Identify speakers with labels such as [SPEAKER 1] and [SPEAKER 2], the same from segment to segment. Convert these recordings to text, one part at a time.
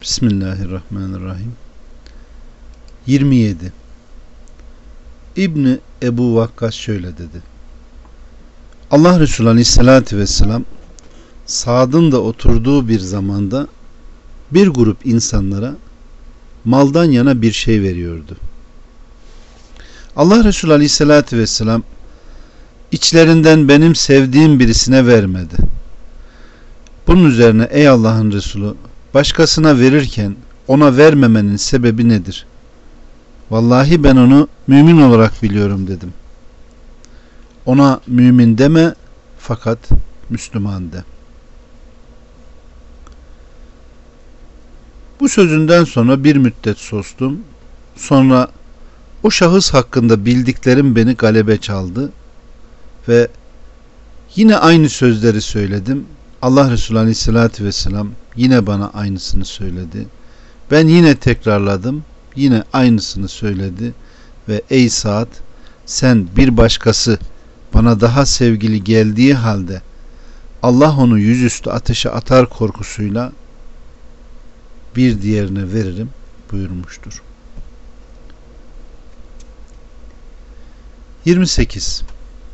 [SPEAKER 1] Bismillahirrahmanirrahim. 27. İbni Ebu Vakkas şöyle dedi. Allah Resulü Aleyhisselatü Vesselam Sa'd'ın da oturduğu bir zamanda bir grup insanlara maldan yana bir şey veriyordu. Allah Resulü Aleyhisselatü Vesselam içlerinden benim sevdiğim birisine vermedi. Bunun üzerine ey Allah'ın Resulü, başkasına verirken ona vermemenin sebebi nedir? Vallahi ben onu mümin olarak biliyorum dedim. Ona mümin deme, fakat Müslüman de. Bu sözünden sonra bir müddet sustum. Sonra o şahıs hakkında bildiklerim beni galebe çaldı ve yine aynı sözleri söyledim. Allah Resulü Aleyhisselatü Vesselam yine bana aynısını söyledi. Ben yine tekrarladım. Yine aynısını söyledi. Ve ey Sa'd, sen bir başkası bana daha sevgili geldiği halde Allah onu yüzüstü ateşe atar korkusuyla bir diğerine veririm buyurmuştur. 28.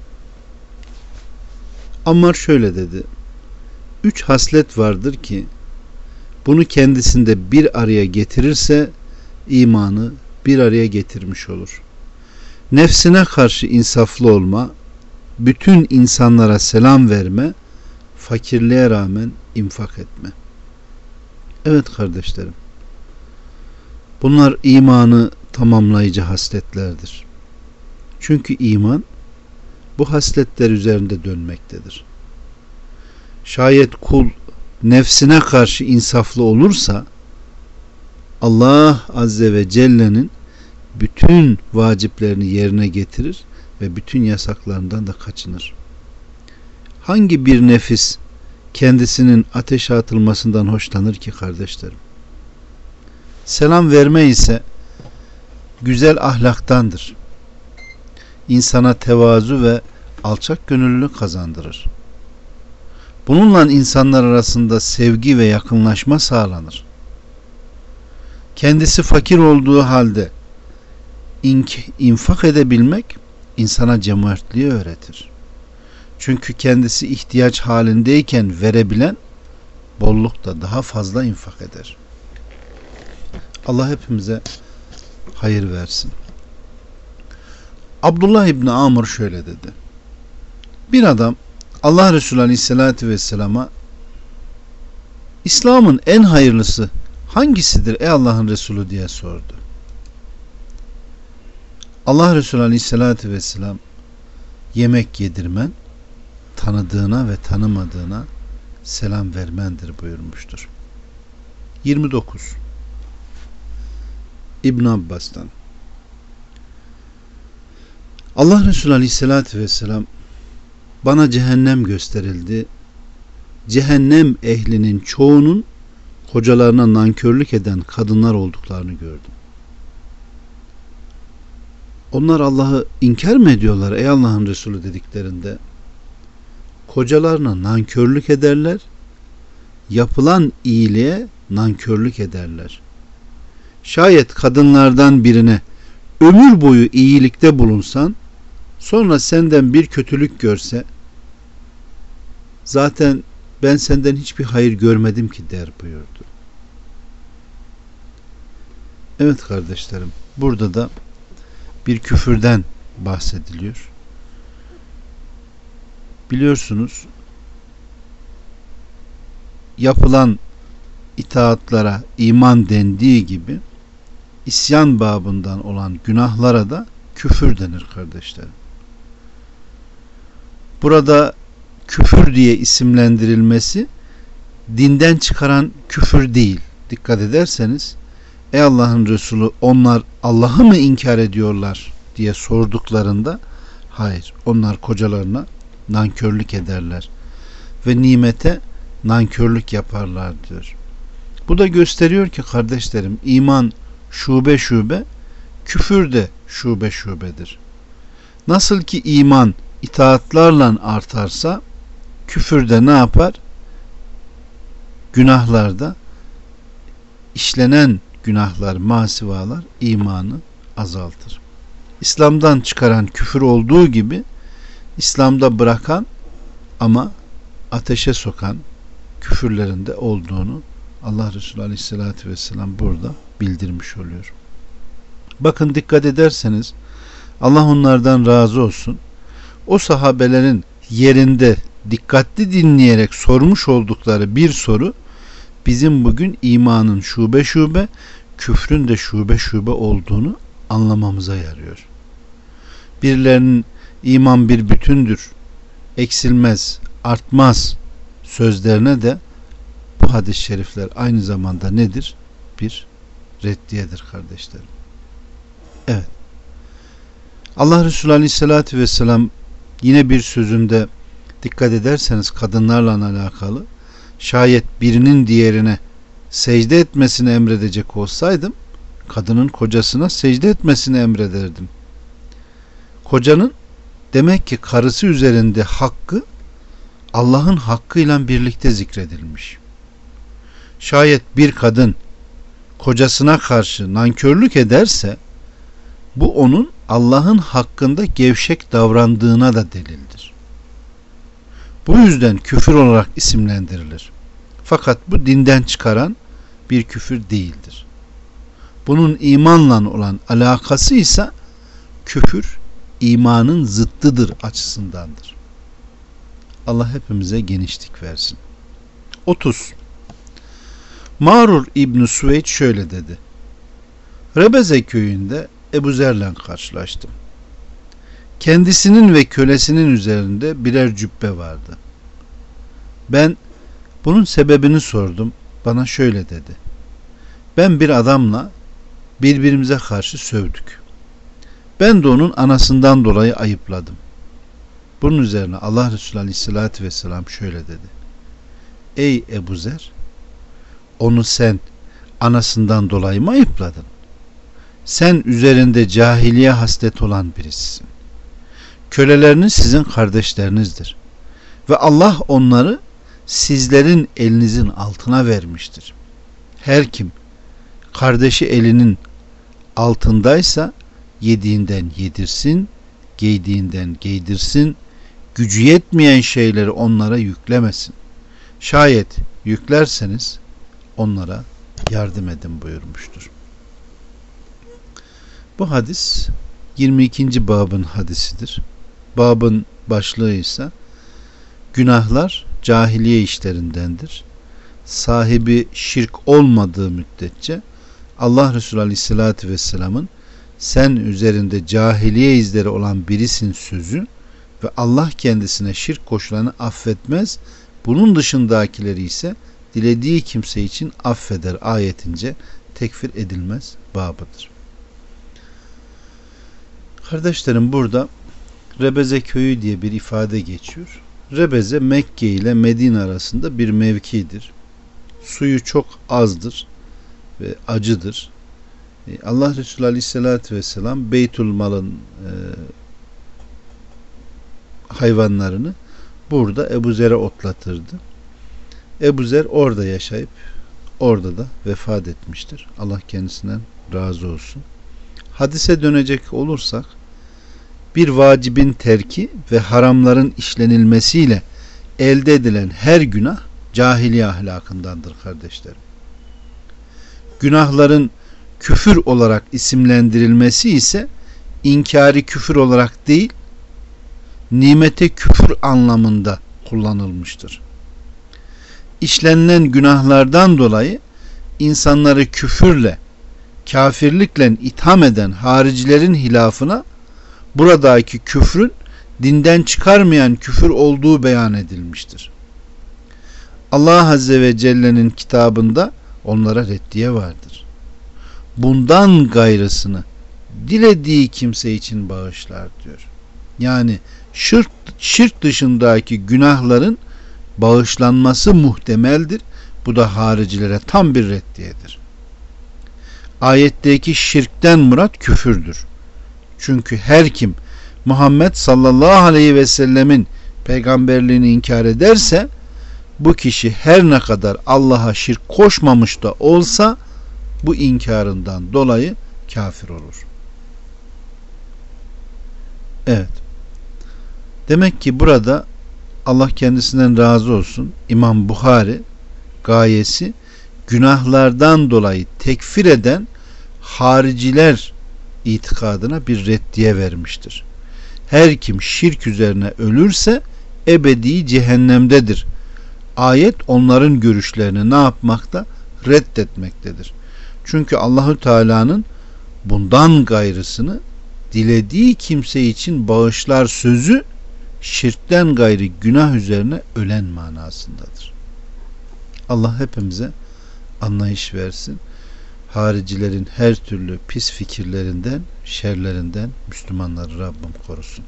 [SPEAKER 1] Ammar şöyle dedi. 3 haslet vardır ki bunu kendisinde bir araya getirirse imanı bir araya getirmiş olur. Nefsine karşı insaflı olma, bütün insanlara selam verme, fakirliğe rağmen infak etme. Evet kardeşlerim, bunlar imanı tamamlayıcı hasletlerdir. Çünkü iman bu hasletler üzerinde dönmektedir. Şayet kul nefsine karşı insaflı olursa Allah Azze ve Celle'nin bütün vaciplerini yerine getirir ve bütün yasaklarından da kaçınır. Hangi bir nefis kendisinin ateşe atılmasından hoşlanır ki kardeşlerim? Selam verme ise güzel ahlaktandır. İnsana tevazu ve alçak gönüllülük kazandırır. Bununla insanlar arasında sevgi ve yakınlaşma sağlanır. Kendisi fakir olduğu halde infak edebilmek insana cömertliği öğretir. Çünkü kendisi ihtiyaç halindeyken verebilen bollukta daha fazla infak eder. Allah hepimize hayır versin. Abdullah İbni Amr şöyle dedi. Bir adam Allah Resulü Aleyhisselatü Vesselam'a İslam'ın en hayırlısı hangisidir ey Allah'ın Resulü diye sordu. Allah Resulü Aleyhisselatü Vesselam yemek yedirmen, tanıdığına ve tanımadığına selam vermendir buyurmuştur. 29. İbn Abbas'tan Allah Resulü Aleyhisselatü Vesselam bana cehennem gösterildi. Cehennem ehlinin çoğunun kocalarına nankörlük eden kadınlar olduklarını gördüm. Onlar Allah'ı inkar mı ediyorlar ey Allah'ın Resulü dediklerinde kocalarına nankörlük ederler, yapılan iyiliğe nankörlük ederler. Şayet kadınlardan birine ömür boyu iyilikte bulunsan, sonra senden bir kötülük görse, zaten ben senden hiçbir hayır görmedim ki der buyurdu. Evet kardeşlerim, burada da bir küfürden bahsediliyor. Biliyorsunuz, yapılan itaatlara iman dendiği gibi isyan babından olan günahlara da küfür denir kardeşlerim. Burada küfür diye isimlendirilmesi dinden çıkaran küfür değil. Dikkat ederseniz ey Allah'ın Resulü onlar Allah'ı mı inkar ediyorlar diye sorduklarında hayır, onlar kocalarına nankörlük ederler ve nimete nankörlük yaparlar diyor. Bu da gösteriyor ki kardeşlerim iman şube şube, küfür de şube şubedir. Nasıl ki iman itaatlarla artarsa küfür de ne yapar? Günahlarda işlenen günahlar, masivalar imanı azaltır. İslam'dan çıkaran küfür olduğu gibi İslam'da bırakan ama ateşe sokan küfürlerin de olduğunu Allah Resulü Aleyhisselatü Vesselam burada bildirmiş oluyor. Bakın dikkat ederseniz Allah onlardan razı olsun. O sahabelerin yerinde dikkatli dinleyerek sormuş oldukları bir soru bizim bugün imanın şube şube, küfrün de şube şube olduğunu anlamamıza yarıyor. Birilerinin iman bir bütündür, eksilmez, artmaz sözlerine de bu hadis-i şerifler aynı zamanda nedir? Bir reddiyedir kardeşlerim. Evet. Allah Resulü Aleyhisselatü Vesselam yine bir sözünde dikkat ederseniz kadınlarla alakalı, şayet birinin diğerine secde etmesini emredecek olsaydım kadının kocasına secde etmesini emrederdim. Kocanın demek ki karısı üzerinde hakkı Allah'ın hakkıyla birlikte zikredilmiş. Şayet bir kadın kocasına karşı nankörlük ederse bu onun Allah'ın hakkında gevşek davrandığına da delildir. Bu yüzden küfür olarak isimlendirilir. Fakat bu dinden çıkaran bir küfür değildir. Bunun imanla olan alakası ise küfür imanın zıttıdır açısındandır. Allah hepimize genişlik versin. 30. Mağrur İbn-i Süveyd şöyle dedi. Rebeze köyünde Ebu Zer'le karşılaştım. Kendisinin ve kölesinin üzerinde birer cübbe vardı. Ben bunun sebebini sordum. Bana şöyle dedi. Ben bir adamla birbirimize karşı sövdük. Ben de onun anasından dolayı ayıpladım. Bunun üzerine Allah Resulü Aleyhisselatü Vesselam şöyle dedi. Ey Ebu Zer, onu sen anasından dolayı mı ayıpladın? Sen üzerinde cahiliye haslet olan birisisin. Köleleriniz sizin kardeşlerinizdir. Ve Allah onları sizlerin elinizin altına vermiştir. Her kim kardeşi elinin altındaysa yediğinden yedirsin, giydiğinden giydirsin, gücü yetmeyen şeyleri onlara yüklemesin. Şayet yüklerseniz onlara yardım edin buyurmuştur. Bu hadis 22. babın hadisidir. Babın başlığı ise günahlar cahiliye işlerindendir. Sahibi şirk olmadığı müddetçe Allah Resulü Aleyhisselatü Vesselam'ın sen üzerinde cahiliye izleri olan birisin sözü ve Allah kendisine şirk koşulanı affetmez. Bunun dışındakileri ise dilediği kimse için affeder ayetince tekfir edilmez babıdır. Kardeşlerim, burada Rebeze köyü diye bir ifade geçiyor. Rebeze Mekke ile Medine arasında bir mevkidir. Suyu çok azdır ve acıdır. Allah Resulü Aleyhisselatü Vesselam Beytülmal'ın hayvanlarını burada Ebu Zer'e otlatırdı. Ebu Zer orada yaşayıp orada da vefat etmiştir. Allah kendisinden razı olsun. Hadise dönecek olursak bir vacibin terki ve haramların işlenilmesiyle elde edilen her günah cahiliye ahlakındandır kardeşlerim. Günahların küfür olarak isimlendirilmesi ise inkari küfür olarak değil, nimete küfür anlamında kullanılmıştır. İşlenilen günahlardan dolayı insanları küfürle, kafirlikle itham eden haricilerin hilafına buradaki küfrün dinden çıkarmayan küfür olduğu beyan edilmiştir. Allah Azze ve Celle'nin kitabında onlara reddiye vardır. Bundan gayrısını dilediği kimse için bağışlar diyor. Yani şirk dışındaki günahların bağışlanması muhtemeldir. Bu da haricilere tam bir reddiyedir. Ayetteki şirkten murat küfürdür. Çünkü her kim Muhammed sallallahu aleyhi ve sellemin peygamberliğini inkar ederse bu kişi her ne kadar Allah'a şirk koşmamış da olsa bu inkarından dolayı kafir olur. Evet. Demek ki burada Allah kendisinden razı olsun, İmam Buhari gayesi günahlardan dolayı tekfir eden hariciler itikadına bir reddiye vermiştir. Her kim şirk üzerine ölürse ebedi cehennemdedir. Ayet onların görüşlerini ne yapmakta? Reddetmektedir. Çünkü Allahü Teala'nın bundan gayrısını dilediği kimse için bağışlar sözü şirkten gayrı günah üzerine ölen manasındadır. Allah hepimize anlayış versin. Haricilerin her türlü pis fikirlerinden, şerlerinden Müslümanları Rabbim korusun.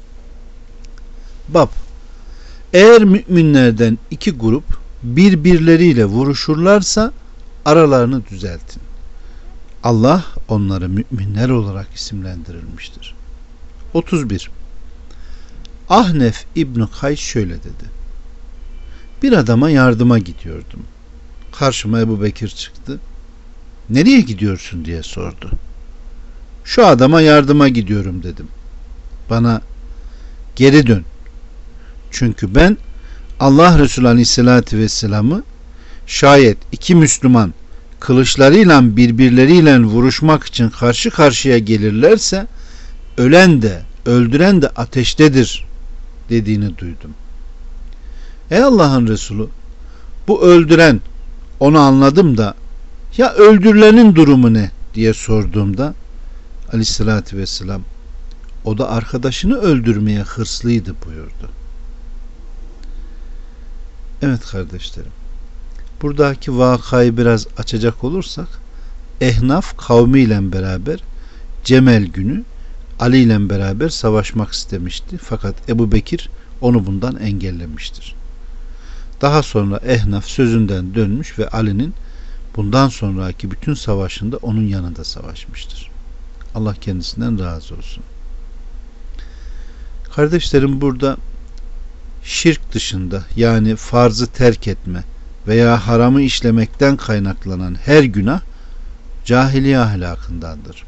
[SPEAKER 1] Bab, eğer müminlerden iki grup birbirleriyle vuruşurlarsa aralarını düzeltin. Allah onları müminler olarak isimlendirilmiştir. 31. Ahnef İbn Kays şöyle dedi: bir adama yardıma gidiyordum. Karşıma Ebu Bekir çıktı. Nereye gidiyorsun diye sordu. Şu adama yardıma gidiyorum dedim. Bana geri dön. Çünkü ben Allah Resulü Aleyhisselatü Vesselam'ı şayet iki Müslüman kılıçlarıyla birbirleriyle vuruşmak için karşı karşıya gelirlerse ölen de öldüren de ateştedir dediğini duydum. Ey Allah'ın Resulü, bu öldüren, onu anladım da ya öldürülenin durumu ne diye sorduğumda Aleyhisselatü Vesselam o da arkadaşını öldürmeye hırslıydı buyurdu. Evet kardeşlerim, buradaki vakayı biraz açacak olursak, Ehnaf kavmiyle beraber Cemel günü Ali ile beraber savaşmak istemişti. Fakat Ebu Bekir onu bundan engellemiştir. Daha sonra Ehnaf sözünden dönmüş ve Ali'nin bundan sonraki bütün savaşında onun yanında savaşmıştır. Allah kendisinden razı olsun. Kardeşlerim, burada şirk dışında, yani farzı terk etme veya haramı işlemekten kaynaklanan her günah cahiliye ahlakındandır.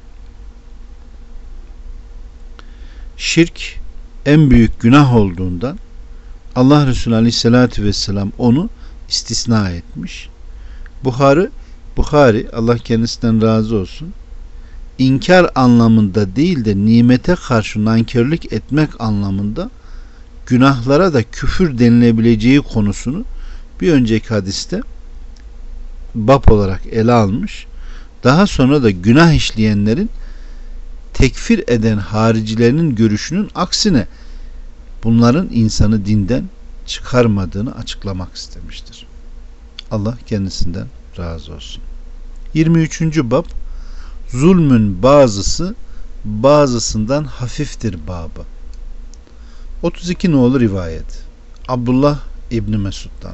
[SPEAKER 1] Şirk en büyük günah olduğundan Allah Resulü Aleyhisselatü Vesselam onu istisna etmiş. Buhari Allah kendisinden razı olsun, inkar anlamında değil de nimete karşı nankörlük etmek anlamında günahlara da küfür denilebileceği konusunu bir önceki hadiste bab olarak ele almış. Daha sonra da günah işleyenlerin tekfir eden haricilerinin görüşünün aksine bunların insanı dinden çıkarmadığını açıklamak istemiştir. Allah kendisinden razı olsun. 23. bab, zulmün bazısı bazısından hafiftir babı. 32 nolu rivayet, Abdullah İbni Mesud'dan: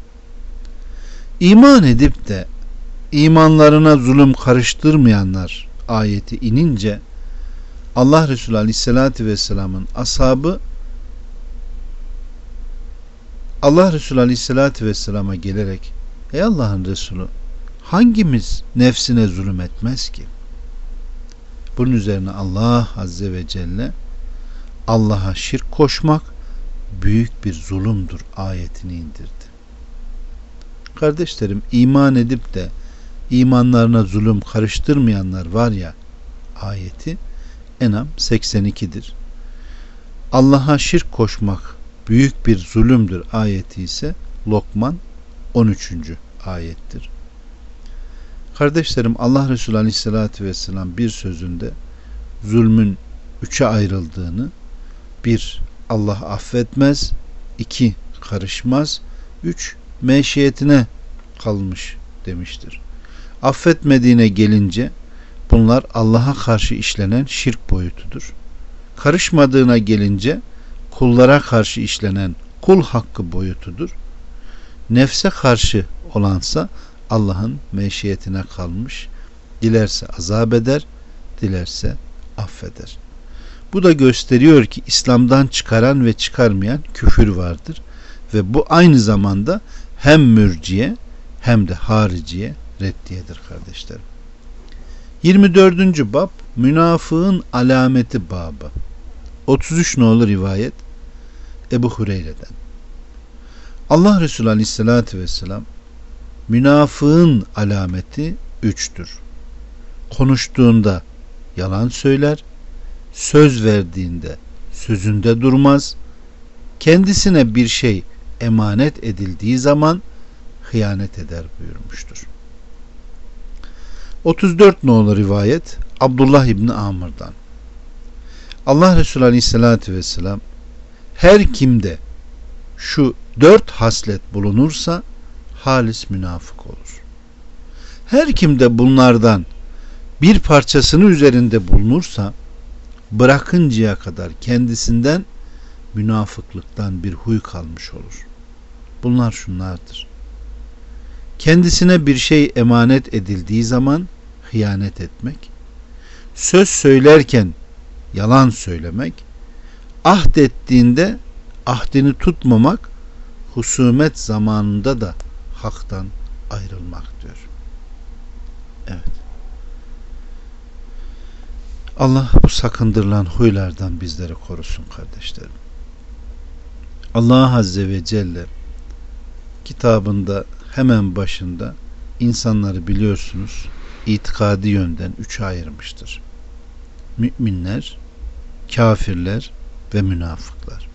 [SPEAKER 1] İman edip de imanlarına zulüm karıştırmayanlar ayeti inince Allah Resulü Aleyhisselatü Vesselam'ın ashabı Allah Resulü Aleyhisselatü Vesselam'a gelerek ey Allah'ın Resulü, hangimiz nefsine zulüm etmez ki? Bunun üzerine Allah Azze ve Celle Allah'a şirk koşmak büyük bir zulümdür ayetini indirdi. Kardeşlerim, iman edip de imanlarına zulüm karıştırmayanlar var ya ayeti En'am 82'dir. Allah'a şirk koşmak büyük bir zulümdür ayeti ise Lokman 13. ayettir. Kardeşlerim, Allah Resulü Aleyhisselatü Vesselam bir sözünde zulmün üçe ayrıldığını, 1. Allah affetmez, 2. Karışmaz, 3. meşiyetine kalmış demiştir. Affetmediğine gelince bunlar Allah'a karşı işlenen şirk boyutudur. Karışmadığına gelince kullara karşı işlenen kul hakkı boyutudur. Nefse karşı olansa Allah'ın meşiyetine kalmış. Dilerse azap eder, dilerse affeder. Bu da gösteriyor ki İslam'dan çıkaran ve çıkarmayan küfür vardır ve bu aynı zamanda hem mürciye hem de hariciye reddiyedir kardeşlerim. 24. bab münafığın alameti babı. 33 nolu rivayet Ebu Hureyre'den. Allah Resulü Aleyhisselatü Vesselam münafığın alameti 3'tür. Konuştuğunda yalan söyler, söz verdiğinde sözünde durmaz, kendisine bir şey emanet edildiği zaman hıyanet eder buyurmuştur. 34 nolu rivayet Abdullah İbni Amr'dan. Allah Resulü Aleyhisselatü Vesselam her kimde şu 4 haslet bulunursa halis münafık olur. Her kimde bunlardan bir parçasını üzerinde bulunursa bırakıncaya kadar kendisinden münafıklıktan bir huy kalmış olur. Bunlar şunlardır: kendisine bir şey emanet edildiği zaman hıyanet etmek, söz söylerken yalan söylemek, ahd ettiğinde ahdini tutmamak, husumet zamanında da haktan ayrılmak diyor. Evet. Allah bu sakındırılan huylardan bizleri korusun kardeşlerim. Allah Azze ve Celle kitabında hemen başında insanları biliyorsunuz itikadi yönden 3'e ayırmıştır. Müminler, kafirler ve münafıklar.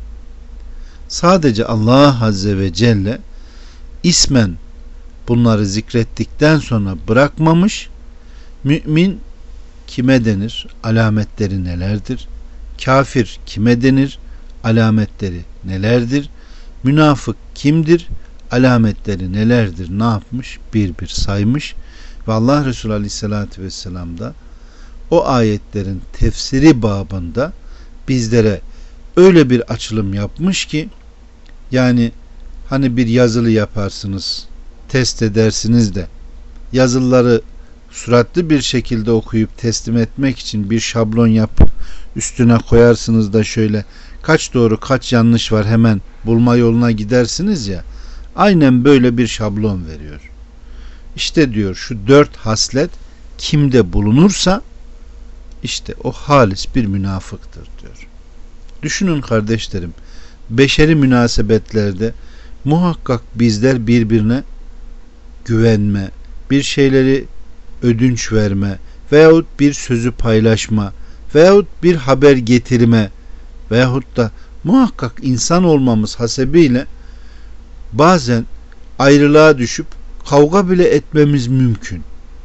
[SPEAKER 1] Sadece Allah Azze ve Celle ismen bunları zikrettikten sonra bırakmamış. Mümin kime denir? Alametleri nelerdir? Kafir kime denir? Alametleri nelerdir? Münafık kimdir? Alametleri nelerdir? Ne yapmış? Bir bir saymış. Ve Allah Resulü Aleyhisselatü Vesselam da o ayetlerin tefsiri babında bizlere öyle bir açılım yapmış ki, yani hani bir yazılı yaparsınız, test edersiniz de yazılıları süratli bir şekilde okuyup teslim etmek için bir şablon yapıp üstüne koyarsınız da şöyle kaç doğru kaç yanlış var hemen bulma yoluna gidersiniz ya, aynen böyle bir şablon veriyor. İşte diyor şu 4 haslet kimde bulunursa işte o halis bir münafıktır diyor. Düşünün kardeşlerim, beşeri münasebetlerde muhakkak bizler birbirine güvenme, bir şeyleri ödünç verme veyahut bir sözü paylaşma veyahut bir haber getirme veyahut da muhakkak insan olmamız hasebiyle bazen ayrılığa düşüp kavga bile etmemiz mümkün.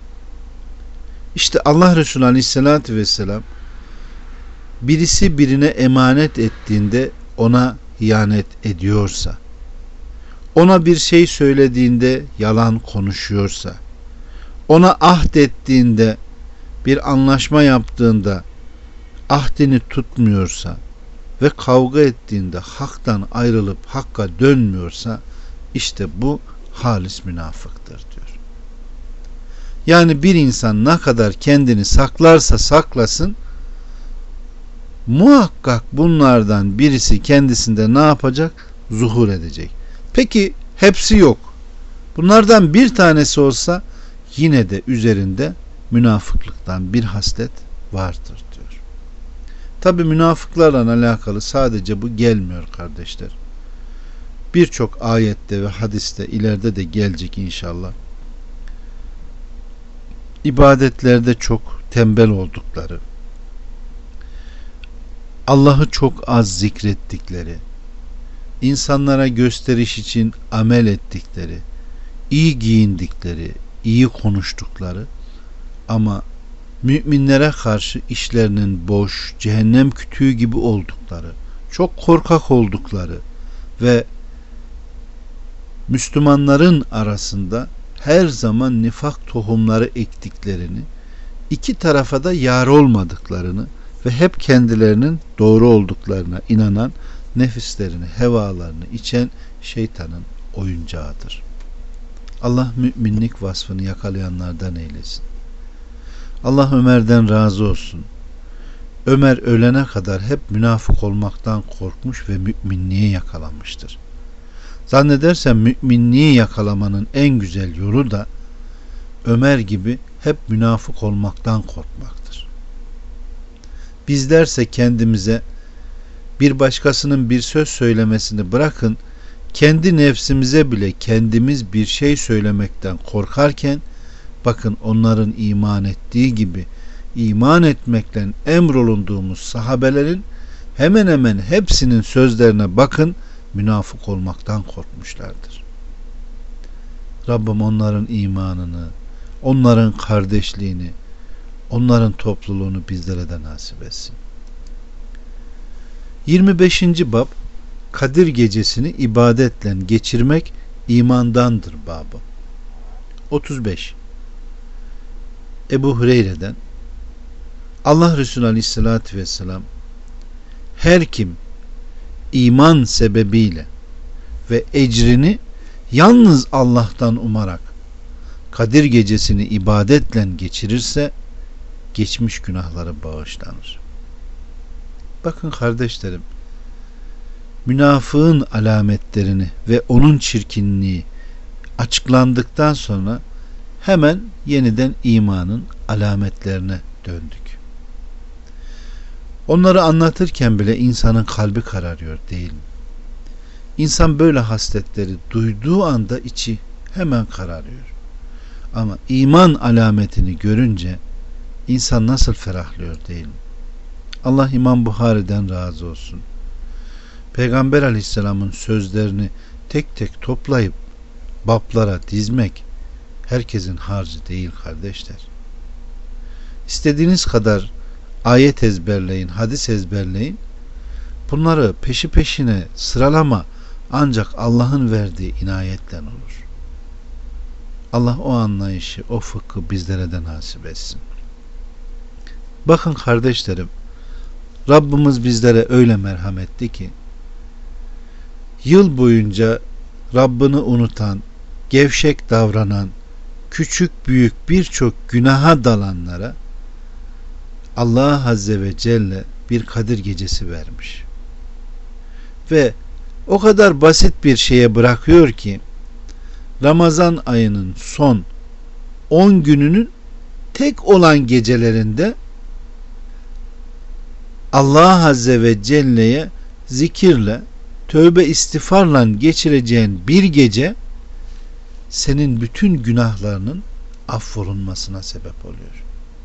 [SPEAKER 1] İşte Allah Resulü Aleyhisselatü Vesselam birisi birine emanet ettiğinde ona ihanet ediyorsa, ona bir şey söylediğinde yalan konuşuyorsa, ona ahd ettiğinde, bir anlaşma yaptığında ahdini tutmuyorsa ve kavga ettiğinde haktan ayrılıp hakka dönmüyorsa işte bu halis münafıktır diyor. Yani bir insan ne kadar kendini saklarsa saklasın muhakkak bunlardan birisi kendisinde ne yapacak? Zuhur edecek. Peki hepsi yok. Bunlardan bir tanesi olsa yine de üzerinde münafıklıktan bir haslet vardır diyor. Tabi münafıklarla alakalı sadece bu gelmiyor kardeşler. Birçok ayette ve hadiste ileride de gelecek inşallah. İbadetlerde çok tembel oldukları, Allah'ı çok az zikrettikleri, insanlara gösteriş için amel ettikleri, iyi giyindikleri, iyi konuştukları ama müminlere karşı işlerinin boş, cehennem kütüğü gibi oldukları, çok korkak oldukları ve Müslümanların arasında her zaman nifak tohumları ektiklerini, iki tarafa da yar olmadıklarını ve hep kendilerinin doğru olduklarına inanan, nefislerini, hevalarını içen şeytanın oyuncağıdır. Allah müminlik vasfını yakalayanlardan eylesin. Allah Ömer'den razı olsun. Ömer ölene kadar hep münafık olmaktan korkmuş ve müminliği yakalamıştır. Zannedersem müminliği yakalamanın en güzel yolu da Ömer gibi hep münafık olmaktan korkmaktır. Bizlerse kendimize bir başkasının bir söz söylemesini bırakın, kendi nefsimize bile kendimiz bir şey söylemekten korkarken, bakın onların iman ettiği gibi iman etmekle emrolunduğumuz sahabelerin hemen hemen hepsinin sözlerine bakın, münafık olmaktan korkmuşlardır. Rabbim onların imanını, onların kardeşliğini, onların topluluğunu bizlere de nasip etsin. 25. bab, Kadir gecesini ibadetle geçirmek imandandır babı. 35. Ebu Hureyre'den, Allah Resulü Aleyhisselatü Vesselam, her kim iman sebebiyle ve ecrini yalnız Allah'tan umarak Kadir gecesini ibadetle geçirirse geçmiş günahları bağışlanır. Bakın kardeşlerim, münafığın alametlerini ve onun çirkinliği açıklandıktan sonra hemen yeniden imanın alametlerine döndük. Onları anlatırken bile insanın kalbi kararıyor değil mi? İnsan böyle hasletleri duyduğu anda içi hemen kararıyor. Ama iman alametini görünce insan nasıl ferahlıyor değil mi? Allah İmam Buhari'den razı olsun. Peygamber Aleyhisselam'ın sözlerini tek tek toplayıp bablara dizmek herkesin harcı değil kardeşler. İstediğiniz kadar ayet ezberleyin, hadis ezberleyin. Bunları peşi peşine sıralama ancak Allah'ın verdiği inayetle olur. Allah o anlayışı, o fıkhı bizlere de nasip etsin. Bakın kardeşlerim, Rabbimiz bizlere öyle merhametli ki yıl boyunca Rabbini unutan, gevşek davranan, küçük büyük birçok günaha dalanlara Allah Azze ve Celle bir Kadir gecesi vermiş. Ve o kadar basit bir şeye bırakıyor ki Ramazan ayının son 10 gününün tek olan gecelerinde Allah Azze ve Celle'ye zikirle, tövbe istiğfarla geçireceğin bir gece senin bütün günahlarının affolunmasına sebep oluyor.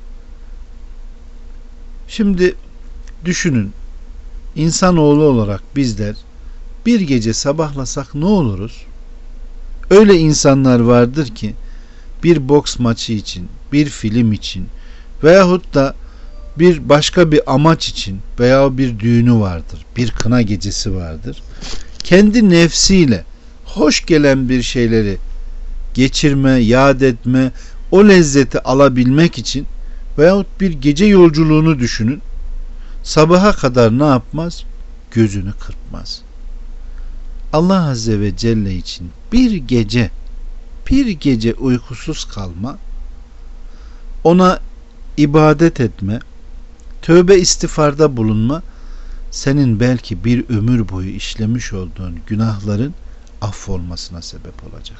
[SPEAKER 1] Şimdi düşünün, insanoğlu olarak bizler bir gece sabahlasak ne oluruz? Öyle insanlar vardır ki bir boks maçı için, bir film için veyahut da bir başka bir amaç için veya bir düğünü vardır, bir kına gecesi vardır. Kendi nefsiyle hoş gelen bir şeyleri geçirme, yad etme, o lezzeti alabilmek için veyahut bir gece yolculuğunu düşünün. Sabaha kadar ne yapmaz? Gözünü kırpmaz. Allah Azze ve Celle için bir gece uykusuz kalma, ona ibadet etme, tövbe istiğfarda bulunma, senin belki bir ömür boyu işlemiş olduğun günahların affolmasına sebep olacak.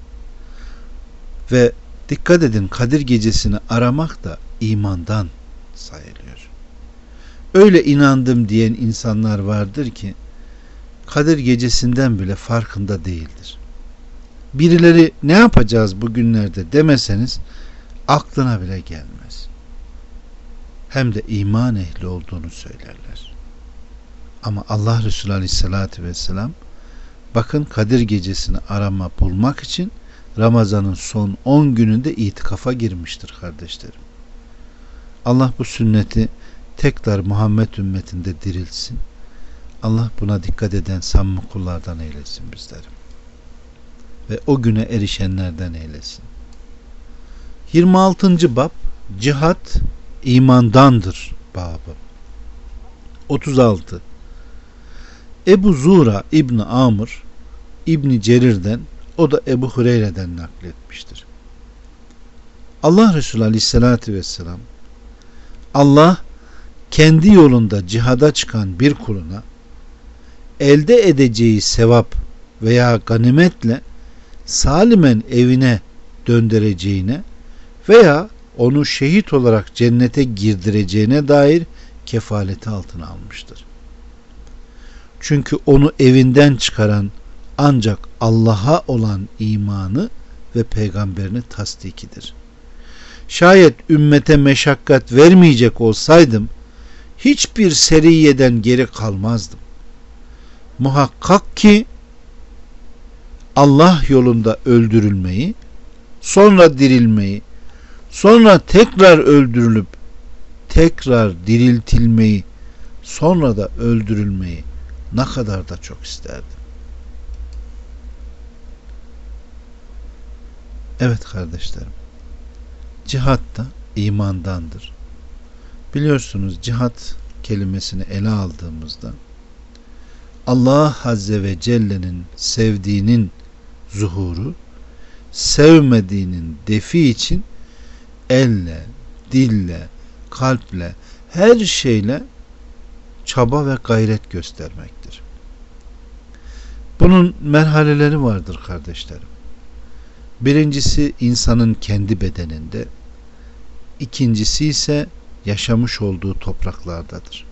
[SPEAKER 1] Ve dikkat edin, Kadir gecesini aramak da imandan sayılıyor. Öyle inandım diyen insanlar vardır ki Kadir gecesinden bile farkında değildir. Birileri ne yapacağız bugünlerde demeseniz aklına bile gelmez. Hem de iman ehli olduğunu söylerler. Ama Allah Resulü Aleyhisselatü Vesselam bakın Kadir gecesini bulmak için Ramazan'ın son 10 gününde itikafa girmiştir kardeşlerim. Allah bu sünneti tekrar Muhammed ümmetinde dirilsin. Allah buna dikkat eden samimi kullardan eylesin bizleri. Ve o güne erişenlerden eylesin. 26. bab, cihat imandandır babı. 36. Ebu Zura İbni Amr İbni Cerir'den, o da Ebu Hureyre'den nakletmiştir. Allah Resulü Aleyhisselatü Vesselam, Allah kendi yolunda cihada çıkan bir kuluna elde edeceği sevap veya ganimetle salimen evine döndüreceğine veya onu şehit olarak cennete girdireceğine dair kefaleti altına almıştır. Çünkü onu evinden çıkaran ancak Allah'a olan imanı ve peygamberini tasdikidir. Şayet ümmete meşakkat vermeyecek olsaydım hiçbir seriyeden geri kalmazdım. Muhakkak ki Allah yolunda öldürülmeyi, sonra dirilmeyi, sonra tekrar öldürülüp tekrar diriltilmeyi, sonra da öldürülmeyi ne kadar da çok isterdim. Evet kardeşlerim, cihat da imandandır. Biliyorsunuz cihat kelimesini ele aldığımızda Allah Azze ve Celle'nin sevdiğinin zuhuru, sevmediğinin defi için elle, dille, kalple, her şeyle çaba ve gayret göstermektir. Bunun merhaleleri vardır kardeşlerim. Birincisi insanın kendi bedeninde, ikincisi ise yaşamış olduğu topraklardadır.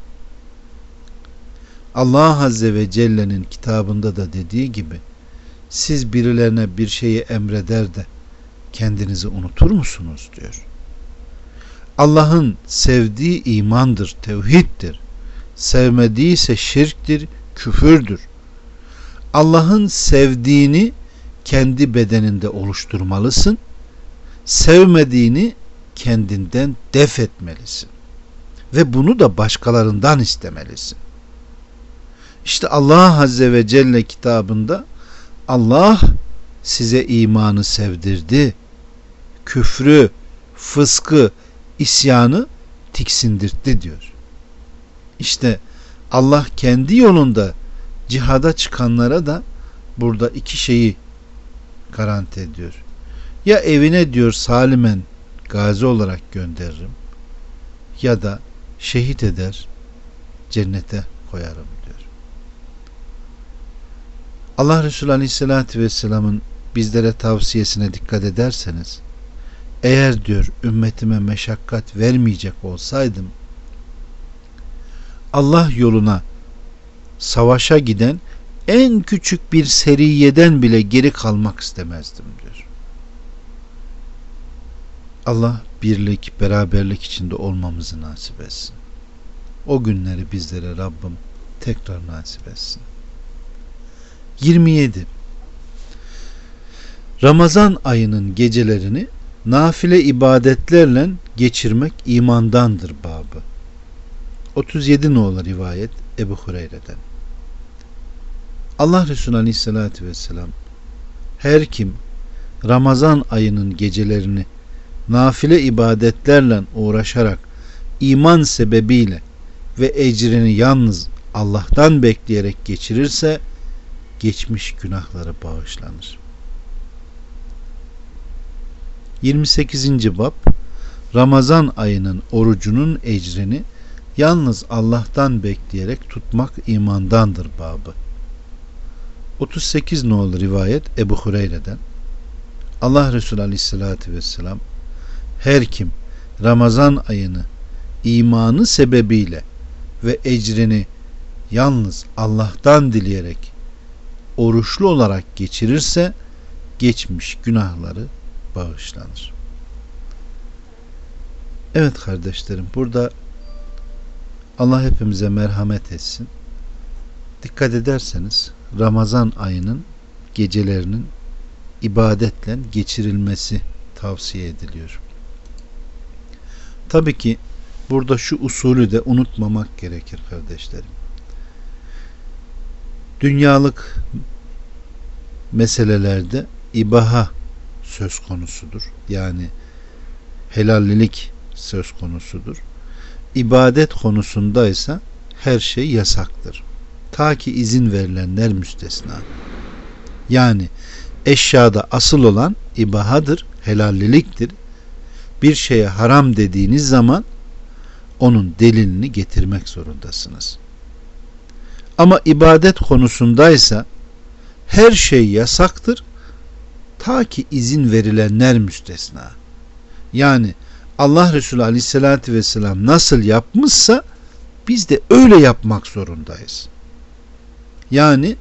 [SPEAKER 1] Allah Azze ve Celle'nin kitabında da dediği gibi, siz birilerine bir şeyi emreder de kendinizi unutur musunuz diyor. Allah'ın sevdiği imandır, tevhiddir. Sevmediği ise şirktir, küfürdür. Allah'ın sevdiğini kendi bedeninde oluşturmalısın. Sevmediğini kendinden def etmelisin. Ve bunu da başkalarından istemelisin. İşte Allah Azze ve Celle kitabında Allah size imanı sevdirdi, küfrü, fıskı, isyanı tiksindirtti diyor. İşte Allah kendi yolunda cihada çıkanlara da burada iki şeyi garanti ediyor. Ya evine diyor salimen gazi olarak gönderirim ya da şehit eder cennete koyarım diyor. Allah Resulü Aleyhisselatü Vesselam'ın bizlere tavsiyesine dikkat ederseniz, eğer diyor ümmetime meşakkat vermeyecek olsaydım Allah yoluna savaşa giden en küçük bir seriyeden bile geri kalmak istemezdim diyor. Allah birlik, beraberlik içinde olmamızı nasip etsin. O günleri bizlere Rabbim tekrar nasip etsin. 27. Ramazan ayının gecelerini nafile ibadetlerle geçirmek imandandır babı. 37 nolu rivayet Ebu Hureyre'den. Allah Resulü Aleyhisselatü Vesselam, her kim Ramazan ayının gecelerini nafile ibadetlerle uğraşarak iman sebebiyle ve ecrini yalnız Allah'tan bekleyerek geçirirse geçmiş günahları bağışlanır. 28. bab Ramazan ayının orucunun ecrini yalnız Allah'tan bekleyerek tutmak imandandır babı. 38 nolu rivayet Ebu Hureyre'den. Allah Resulü Aleyhisselatü Vesselam, her kim Ramazan ayını imanı sebebiyle ve ecrini yalnız Allah'tan dileyerek oruçlu olarak geçirirse geçmiş günahları bağışlanır. Evet kardeşlerim, burada Allah hepimize merhamet etsin. Dikkat ederseniz Ramazan ayının gecelerinin ibadetle geçirilmesi tavsiye ediliyor. Tabii ki burada şu usulü de unutmamak gerekir kardeşlerim. Dünyalık meselelerde ibaha söz konusudur. Yani helallilik söz konusudur. İbadet konusunda ise her şey yasaktır. Ta ki izin verilenler müstesna. Yani eşyada asıl olan ibahadır, helalliliktir. Bir şeye haram dediğiniz zaman onun delilini getirmek zorundasınız. Ama ibadet konusundaysa her şey yasaktır, ta ki izin verilenler müstesna. Yani Allah Resulü Aleyhisselatü Vesselam nasıl yapmışsa biz de öyle yapmak zorundayız. Yani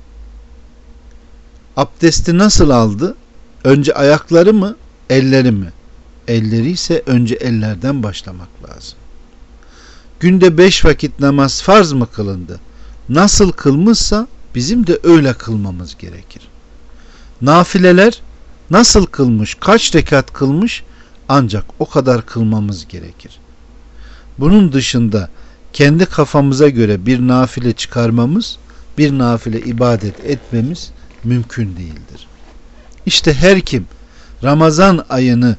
[SPEAKER 1] abdesti nasıl aldı? Önce ayakları mı, elleri mi? Elleri ise önce ellerden başlamak lazım. Günde 5 vakit namaz farz mı kılındı? Nasıl kılmışsa bizim de öyle kılmamız gerekir. Nafileler nasıl kılmış, kaç rekat kılmış, ancak o kadar kılmamız gerekir. Bunun dışında kendi kafamıza göre bir nafile çıkarmamız, bir nafile ibadet etmemiz mümkün değildir. İşte her kim Ramazan ayını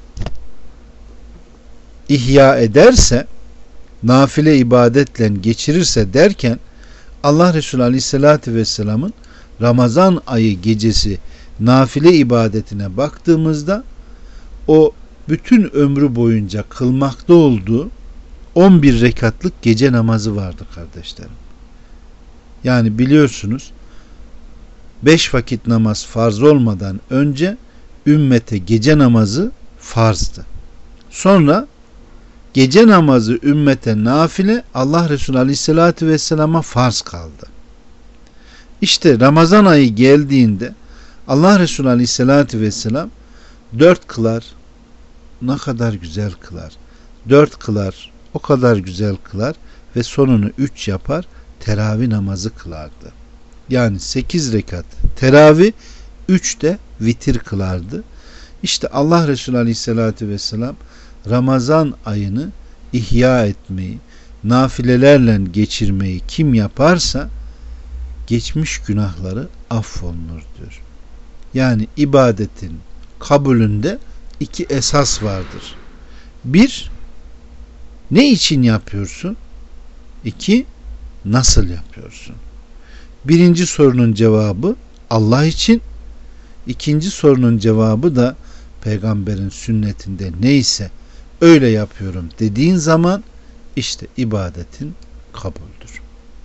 [SPEAKER 1] ihya ederse, nafile ibadetle geçirirse derken, Allah Resulü Aleyhisselatü Vesselam'ın Ramazan ayı gecesi nafile ibadetine baktığımızda o bütün ömrü boyunca kılmakta olduğu 11 rekatlık gece namazı vardı kardeşlerim. Yani biliyorsunuz 5 vakit namaz farz olmadan önce ümmete gece namazı farzdı. Sonra gece namazı ümmete nafile, Allah Resulü Aleyhisselatü Vesselam'a farz kaldı. İşte Ramazan ayı geldiğinde Allah Resulü Aleyhisselatü Vesselam 4 kılar, ne kadar güzel kılar. 4 kılar, o kadar güzel kılar ve sonunu 3 yapar, teravih namazı kılardı. Yani 8 rekat teravih, 3 de vitir kılardı. İşte Allah Resulü Aleyhisselatü Vesselam Ramazan ayını ihya etmeyi, nafilelerle geçirmeyi kim yaparsa geçmiş günahları affolunur diyor. Yani ibadetin kabulünde 2 esas vardır. 1, ne için yapıyorsun? 2, nasıl yapıyorsun? Birinci sorunun cevabı Allah için, ikinci sorunun cevabı da peygamberin sünnetinde neyse öyle yapıyorum dediğin zaman işte ibadetin kabuldür.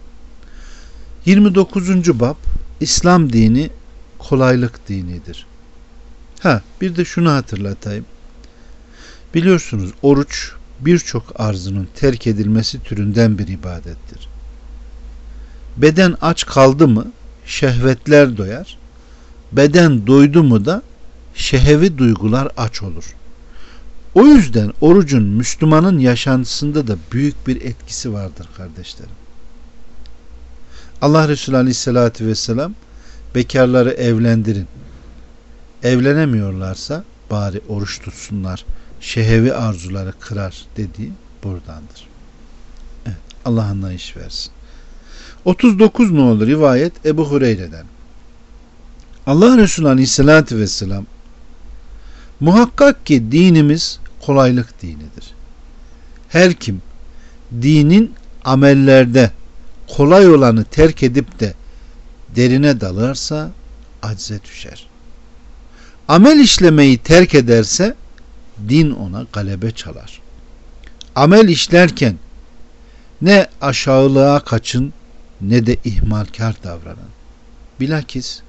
[SPEAKER 1] 29. bab, İslam dini kolaylık dinidir. Bir de şunu hatırlatayım. Biliyorsunuz oruç birçok arzunun terk edilmesi türünden bir ibadettir. Beden aç kaldı mı şehvetler doyar. Beden doydu mu da şehevi duygular aç olur. O yüzden orucun Müslümanın yaşantısında da büyük bir etkisi vardır kardeşlerim. Allah Resulü Aleyhisselatü Vesselam bekarları evlendirin. Evlenemiyorlarsa bari oruç tutsunlar. Şehevi arzuları kırar dediği buradandır. Evet, Allah anlayış versin. 39 nolu rivayet Ebu Hureyre'den. Allah Resulü Aleyhisselatü Vesselam, muhakkak ki dinimiz kolaylık dinidir. Her kim dinin amellerde kolay olanı terk edip de derine dalarsa acize düşer. Amel işlemeyi terk ederse din ona galebe çalar. Amel işlerken ne aşağılığa kaçın ne de ihmalkar davranın. Bilakis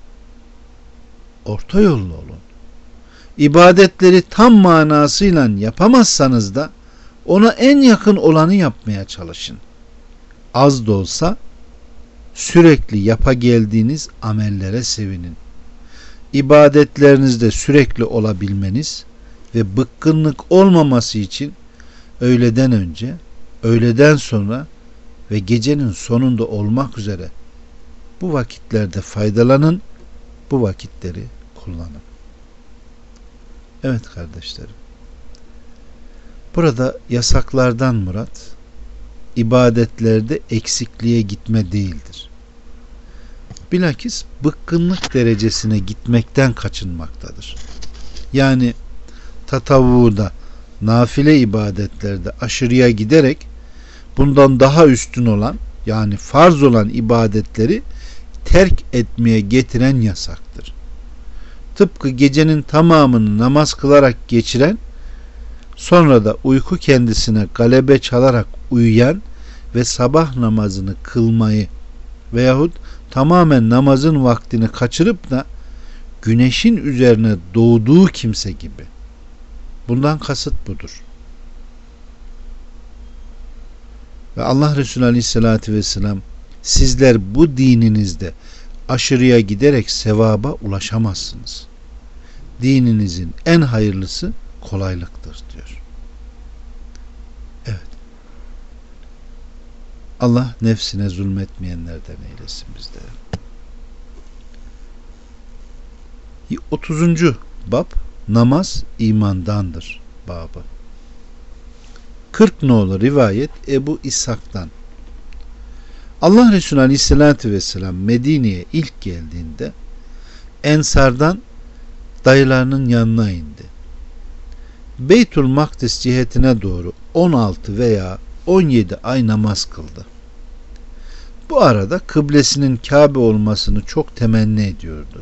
[SPEAKER 1] orta yollu olun. İbadetleri tam manasıyla yapamazsanız da ona en yakın olanı yapmaya çalışın. Az da olsa sürekli yapa geldiğiniz amellere sevinin. İbadetlerinizde sürekli olabilmeniz ve bıkkınlık olmaması için öğleden önce, öğleden sonra ve gecenin sonunda olmak üzere bu vakitlerde faydalanın, bu vakitleri kullanın. Evet kardeşlerim, burada yasaklardan murat ibadetlerde eksikliğe gitme değildir. Bilakis bıkkınlık derecesine gitmekten kaçınmaktadır. Yani tatavvuda, nafile ibadetlerde aşırıya giderek bundan daha üstün olan, yani farz olan ibadetleri terk etmeye getiren yasaktır. Tıpkı gecenin tamamını namaz kılarak geçiren, sonra da uyku kendisine galebe çalarak uyuyan ve sabah namazını kılmayı veyahut tamamen namazın vaktini kaçırıp da güneşin üzerine doğduğu kimse gibi. Bundan kasıt budur. Ve Allah Resulü Aleyhisselatü Vesselam, sizler bu dininizde aşırıya giderek sevaba ulaşamazsınız. Dininizin en hayırlısı kolaylıktır diyor. Evet. Allah nefsine zulmetmeyenlerden eylesin bizleri. 30. bab, namaz imandandır babı. 40 nolu rivayet Ebu İshak'tan. Allah Resulü Aleyhisselatü Vesselam Medine'ye ilk geldiğinde Ensar'dan dayılarının yanına indi. Beytül Makdis cihetine doğru 16 veya 17 ay namaz kıldı. Bu arada kıblesinin Kabe olmasını çok temenni ediyordu.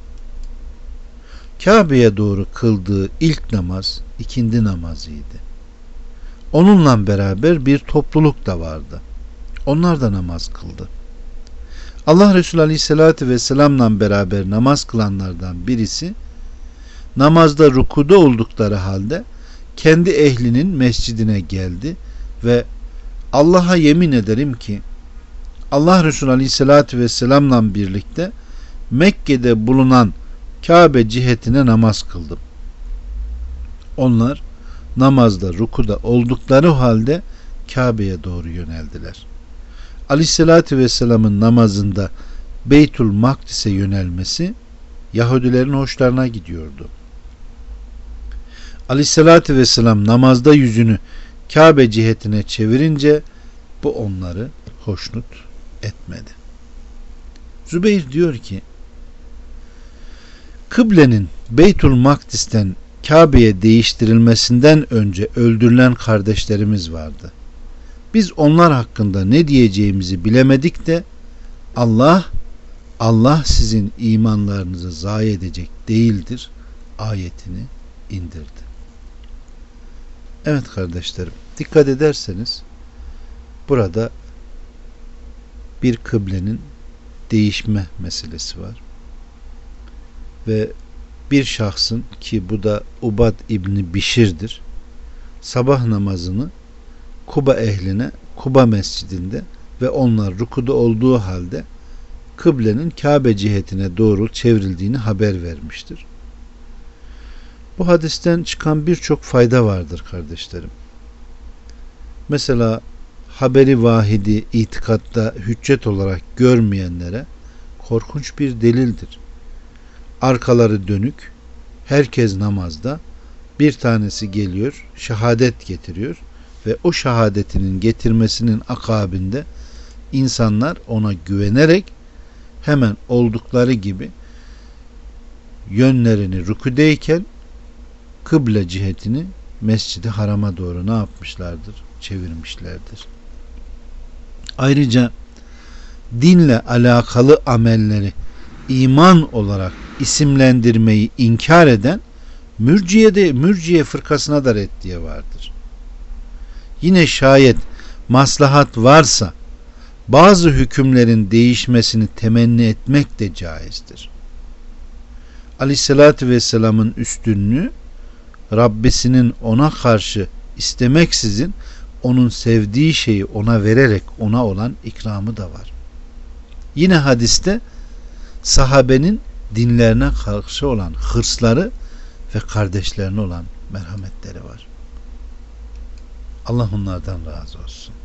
[SPEAKER 1] Kabe'ye doğru kıldığı ilk namaz ikindi namazıydı. Onunla beraber bir topluluk da vardı. Onlar da namaz kıldı. Allah Resulü Aleyhisselatü Vesselam'la beraber namaz kılanlardan birisi namazda rukuda oldukları halde kendi ehlinin mescidine geldi ve Allah'a yemin ederim ki Allah Resulü Aleyhisselatü Vesselam'la birlikte Mekke'de bulunan Kabe cihetine namaz kıldım. Onlar namazda rukuda oldukları halde Kabe'ye doğru yöneldiler. Aleyhissalatü Vesselam'ın namazında Beytül Makdis'e yönelmesi Yahudilerin hoşlarına gidiyordu. Aleyhissalatü Vesselam namazda yüzünü Kabe cihetine çevirince bu onları hoşnut etmedi. Zübeyir diyor ki, kıblenin Beytül Makdis'ten Kabe'ye değiştirilmesinden önce öldürülen kardeşlerimiz vardı. Biz onlar hakkında ne diyeceğimizi bilemedik de Allah sizin imanlarınızı zayi edecek değildir ayetini indirdi. Evet kardeşlerim, dikkat ederseniz burada bir kıblenin değişme meselesi var. Ve bir şahsın, ki bu da Ubad İbni Bişir'dir, sabah namazını Kuba ehline Kuba mescidinde ve onlar rukuda olduğu halde kıblenin Kabe cihetine doğru çevrildiğini haber vermiştir. Bu hadisten çıkan birçok fayda vardır kardeşlerim. Mesela haberi vahidi itikatta hüccet olarak görmeyenlere korkunç bir delildir. Arkaları dönük, herkes namazda, bir tanesi geliyor, şehadet getiriyor ve o şehadetinin getirmesinin akabinde insanlar ona güvenerek hemen oldukları gibi yönlerini rükûdeyken kıble cihetini Mescid-i Haram'a doğru ne yapmışlardır? Çevirmişlerdir. Ayrıca dinle alakalı amelleri iman olarak isimlendirmeyi inkar eden mürciye fırkasına da reddiye vardır. Yine şayet maslahat varsa bazı hükümlerin değişmesini temenni etmek de caizdir. Aleyhissalatü Vesselam'ın üstünlüğü Rabbisinin ona karşı istemeksizin onun sevdiği şeyi ona vererek ona olan ikramı da var. Yine hadiste sahabenin dinlerine karşı olan hırsları ve kardeşlerine olan merhametleri var. Allah onlardan razı olsun.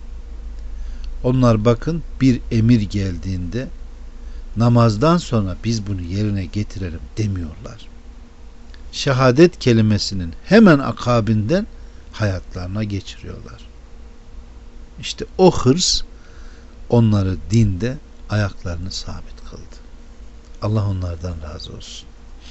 [SPEAKER 1] Onlar bakın bir emir geldiğinde namazdan sonra biz bunu yerine getirelim demiyorlar. Şehadet kelimesinin hemen akabinden hayatlarına geçiriyorlar. İşte o hırs onları dinde ayaklarını sabit kıldı. Allah onlardan razı olsun.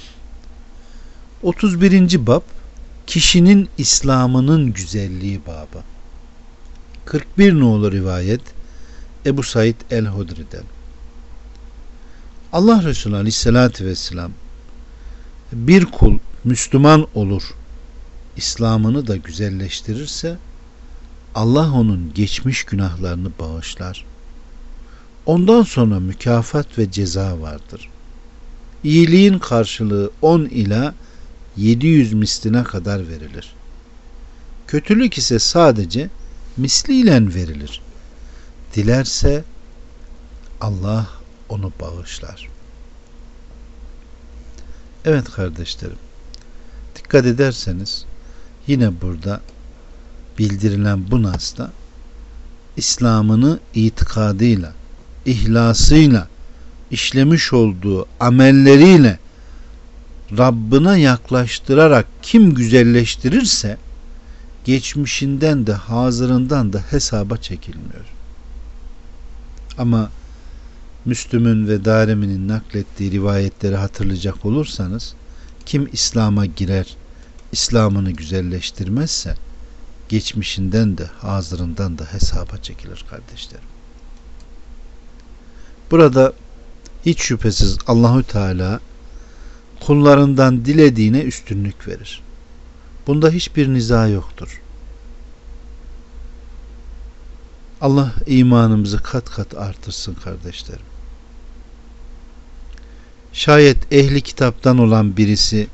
[SPEAKER 1] 31. bab, kişinin İslam'ının güzelliği babı. 41 nolu rivayet Ebu Said el-Hudri'den. Allah Resulü Aleyhisselatü Vesselam, bir kul Müslüman olur, İslam'ını da güzelleştirirse Allah onun geçmiş günahlarını bağışlar. Ondan sonra mükafat ve ceza vardır. İyiliğin karşılığı 10 ila 700 misline kadar verilir. Kötülük ise sadece misliyle verilir. Dilerse Allah onu bağışlar. Evet kardeşlerim, dikkat ederseniz yine burada bildirilen bu nasta İslam'ını itikadıyla, ihlasıyla, işlemiş olduğu amelleriyle Rabbine yaklaştırarak kim güzelleştirirse geçmişinden de hazırından da hesaba çekilmiyor. Ama Müslüm'ün ve Darimi'nin naklettiği rivayetleri hatırlayacak olursanız, kim İslam'a girer, İslam'ını güzelleştirmezse geçmişinden de hazırından da hesaba çekilir kardeşlerim. Burada hiç şüphesiz Allahü Teala kullarından dilediğine üstünlük verir. Bunda hiçbir niza yoktur. Allah imanımızı kat kat artırsın kardeşlerim. Şayet ehli kitaptan olan birisi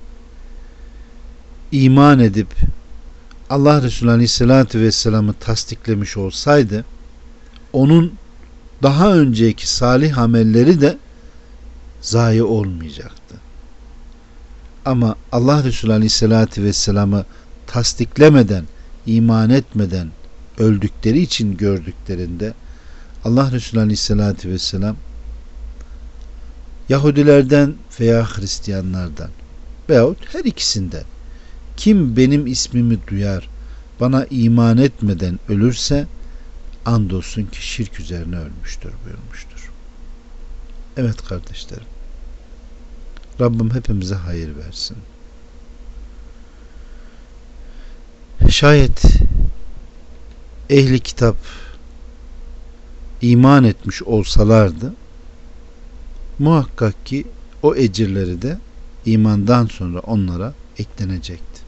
[SPEAKER 1] iman edip Allah Resulü Aleyhisselatü Vesselam'ı tasdiklemiş olsaydı, onun daha önceki salih amelleri de zayi olmayacaktı. Ama Allah Resulü Aleyhisselatü Vesselam'ı tasdiklemeden, iman etmeden öldükleri için gördüklerinde Allah Resulü Aleyhisselatü Vesselam Yahudilerden veya Hristiyanlardan veyahut her ikisinden kim benim ismimi duyar, bana iman etmeden ölürse andolsun ki şirk üzerine ölmüştür buyurmuştur. Evet kardeşlerim, Rabbim hepimize hayır versin. Şayet ehli kitap iman etmiş olsalardı, muhakkak ki o ecirleri de imandan sonra onlara eklenecekti.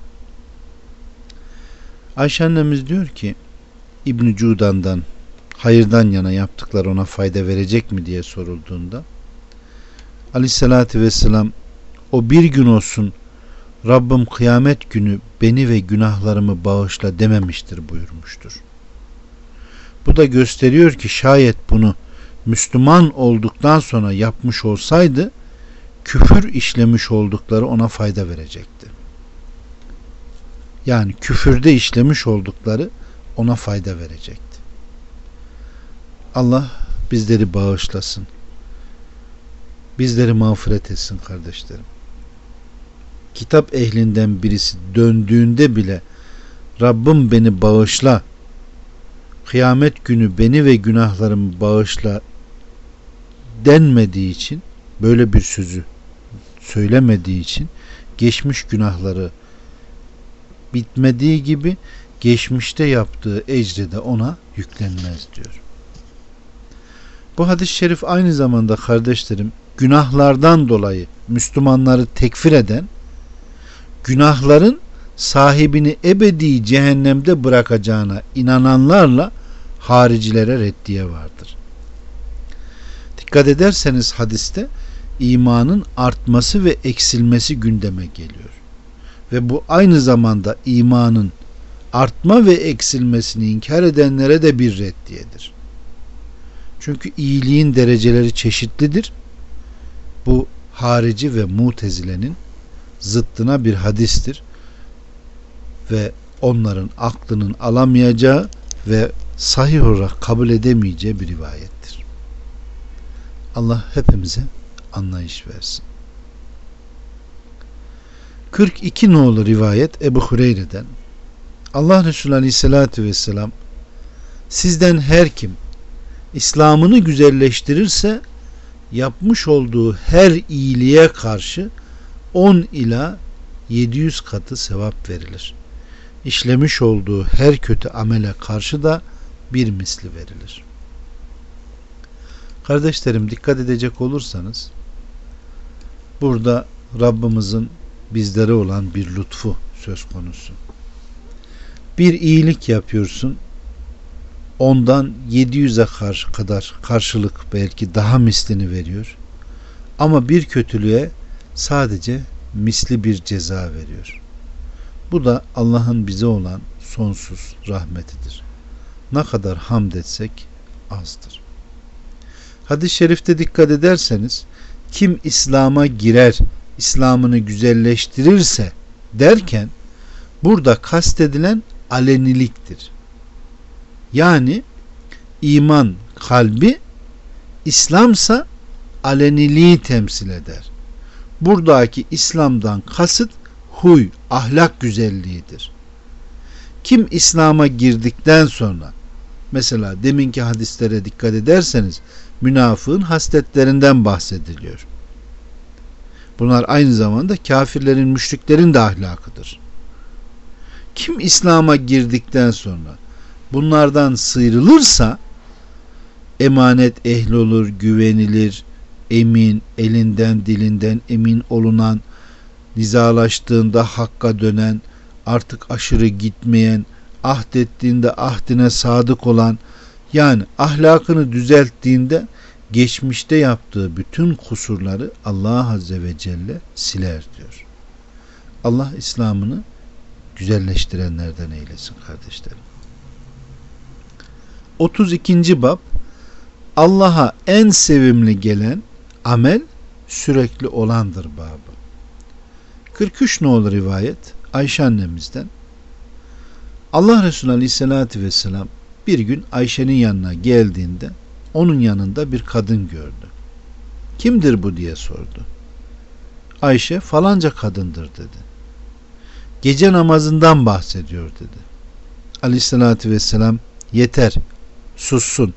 [SPEAKER 1] Ayşe annemiz diyor ki, İbn-i Cudan'dan hayırdan yana yaptıkları ona fayda verecek mi diye sorulduğunda Aleyhissalatü Vesselam o bir gün olsun Rabbim kıyamet günü beni ve günahlarımı bağışla dememiştir buyurmuştur. Bu da gösteriyor ki şayet bunu Müslüman olduktan sonra yapmış olsaydı küfür işlemiş oldukları ona fayda verecekti. Yani küfürde işlemiş oldukları ona fayda verecekti. Allah bizleri bağışlasın. Bizleri mağfiret etsin kardeşlerim. Kitap ehlinden birisi döndüğünde bile Rabbim beni bağışla, kıyamet günü beni ve günahlarımı bağışla denmediği için, böyle bir sözü söylemediği için geçmiş günahları bitmediği gibi geçmişte yaptığı ecri de ona yüklenmez diyor. Bu hadis-i şerif aynı zamanda kardeşlerim günahlardan dolayı Müslümanları tekfir eden, günahların sahibini ebedi cehennemde bırakacağına inananlarla haricilere reddiye vardır. Dikkat ederseniz hadiste imanın artması ve eksilmesi gündeme geliyor. Ve bu aynı zamanda imanın artma ve eksilmesini inkar edenlere de bir reddiyedir. Çünkü iyiliğin dereceleri çeşitlidir. Bu harici ve mutezilenin zıttına bir hadistir. Ve onların aklının alamayacağı ve sahih olarak kabul edemeyeceği bir rivayettir. Allah hepimize anlayış versin. 42 nolu rivayet Ebu Hureyre'den. Allah Resulü Aleyhisselatü Vesselam, sizden her kim İslam'ını güzelleştirirse yapmış olduğu her iyiliğe karşı 10 ila 700 katı sevap verilir. İşlemiş olduğu her kötü amele karşı da bir misli verilir. Kardeşlerim, dikkat edecek olursanız burada Rabbimizin bizlere olan bir lütfu söz konusu. Bir iyilik yapıyorsun, ondan 700'e kadar karşılık belki daha mislini veriyor. Ama bir kötülüğe sadece misli bir ceza veriyor. Bu da Allah'ın bize olan sonsuz rahmetidir. Ne kadar hamd etsek azdır. Hadis-i şerifte dikkat ederseniz, kim İslam'a girer, İslam'ını güzelleştirirse derken burada kastedilen aleniliktir. Yani iman kalbi, İslam'sa aleniliği temsil eder. Buradaki İslam'dan kasıt huy, ahlak güzelliğidir. Kim İslam'a girdikten sonra, mesela deminki hadislere dikkat ederseniz, münafığın hasletlerinden bahsediliyor. Bunlar aynı zamanda kafirlerin, müşriklerin de ahlakıdır. Kim İslam'a girdikten sonra bunlardan sıyrılırsa, emanet ehli olur, güvenilir, emin, elinden dilinden emin olunan, nizalaştığında hakka dönen, artık aşırı gitmeyen, ahdettiğinde ahdine sadık olan, yani ahlakını düzelttiğinde geçmişte yaptığı bütün kusurları Allah Azze ve Celle siler diyor. Allah İslam'ını güzelleştirenlerden eylesin kardeşlerim. 32. bab, Allah'a en sevimli gelen amel sürekli olandır babı. 43 nolu rivayet Ayşe annemizden. Allah Resulü Aleyhisselatü Vesselam bir gün Ayşe'nin yanına geldiğinde onun yanında bir kadın gördü. Kimdir bu diye sordu. Ayşe falanca kadındır dedi. Gece namazından bahsediyor dedi. Aleyhisselatü Vesselam yeter, sussun.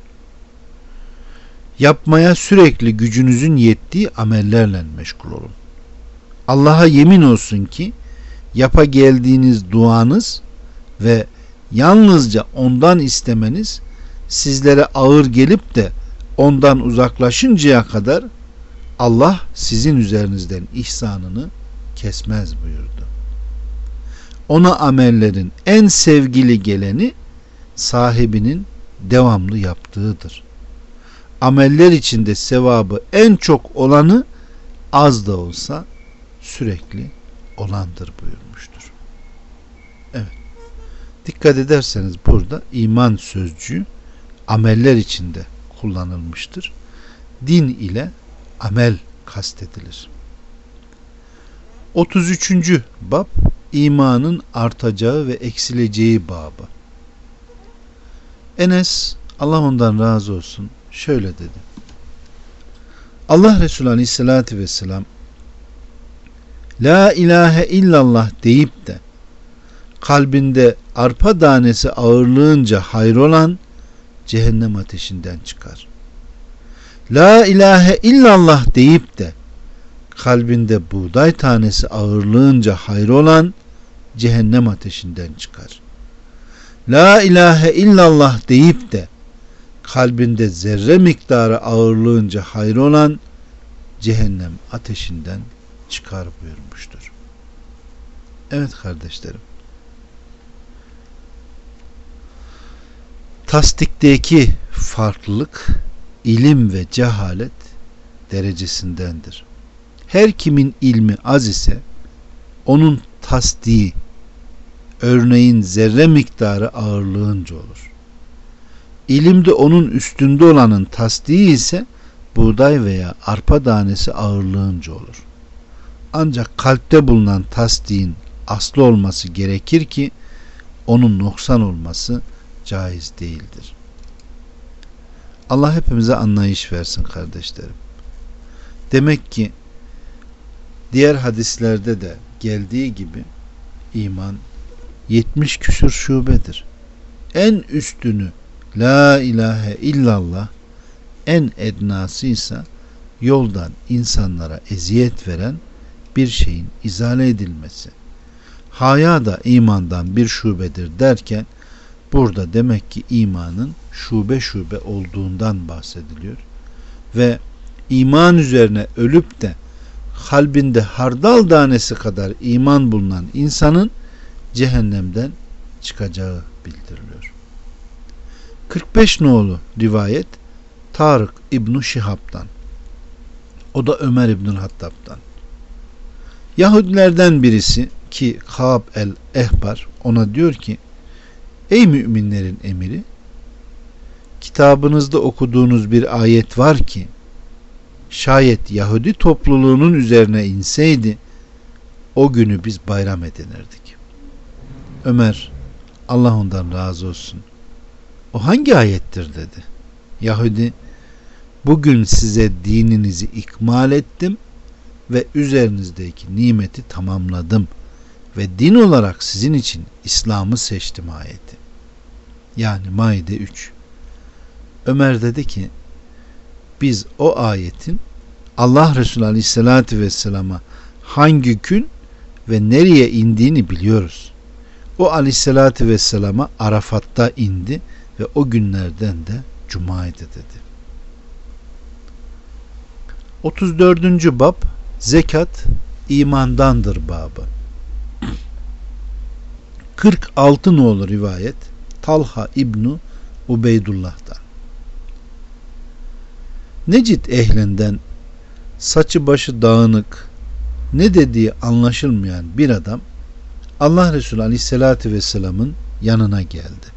[SPEAKER 1] Yapmaya sürekli gücünüzün yettiği amellerle meşgul olun. Allah'a yemin olsun ki yapa geldiğiniz duanız ve yalnızca ondan istemeniz sizlere ağır gelip de ondan uzaklaşıncaya kadar Allah sizin üzerinizden ihsanını kesmez buyurdu. Ona amellerin en sevgili geleni sahibinin devamlı yaptığıdır. Ameller içinde sevabı en çok olanı az da olsa sürekli olandır buyurmuştur. Evet. Dikkat ederseniz burada iman sözcüğü ameller içinde kullanılmıştır. Din ile amel kastedilir. 33. bab, imanın artacağı ve eksileceği babı. Enes, Allah ondan razı olsun, şöyle dedi. Allah Resulü Aleyhisselatü Vesselam La ilahe illallah deyip de kalbinde arpa tanesi ağırlığınca hayrolan cehennem ateşinden çıkar. La ilahe illallah deyip de kalbinde buğday tanesi ağırlığınca hayrolan cehennem ateşinden çıkar. La ilahe illallah deyip de kalbinde zerre miktarı ağırlığınca hayrolan cehennem ateşinden çıkar buyurmuştur. Evet kardeşlerim. Tasdikteki farklılık ilim ve cehalet derecesindendir. Her kimin ilmi az ise onun tasdiği örneğin zerre miktarı ağırlığınca olur. İlimde onun üstünde olanın tasdiği ise buğday veya arpa tanesi ağırlığınca olur. Ancak kalpte bulunan tasdiğin aslı olması gerekir ki onun noksan olması caiz değildir. Allah hepimize anlayış versin kardeşlerim. Demek ki diğer hadislerde de geldiği gibi iman 70 küsur şubedir. En üstünü La ilahe illallah, en ednası ise yoldan insanlara eziyet veren bir şeyin izale edilmesi. Haya da imandan bir şubedir derken burada demek ki imanın şube şube olduğundan bahsediliyor ve iman üzerine ölüp de kalbinde hardal tanesi kadar iman bulunan insanın cehennemden çıkacağı bildiriliyor. 45 nolu rivayet Tarık İbn-i Şihab'dan, o da Ömer İbn-i Hattab'dan. Yahudilerden birisi ki Kâb el-Ehbar ona diyor ki, ey müminlerin emiri, kitabınızda okuduğunuz bir ayet var ki şayet Yahudi topluluğunun üzerine inseydi o günü biz bayram edinirdik. Ömer, Allah ondan razı olsun, o hangi ayettir dedi. Yahudi, bugün size dininizi ikmal ettim ve üzerinizdeki nimeti tamamladım ve din olarak sizin için İslam'ı seçtim ayeti. Yani Maide 3. Ömer dedi ki, biz o ayetin Allah Resulü Aleyhisselatü Vesselam'a hangi gün ve nereye indiğini biliyoruz. O Aleyhisselatü Vesselam'a Arafat'ta indi ve o günlerden de Cuma'ydı dedi. 34. bab Zekat imandandır babı. 46 nolu rivayet Talha İbnu Ubeydullah'tan. Necid ehlinden saçı başı dağınık, ne dediği anlaşılmayan bir adam Allah Resulü Aleyhisselatü Vesselam'ın yanına geldi.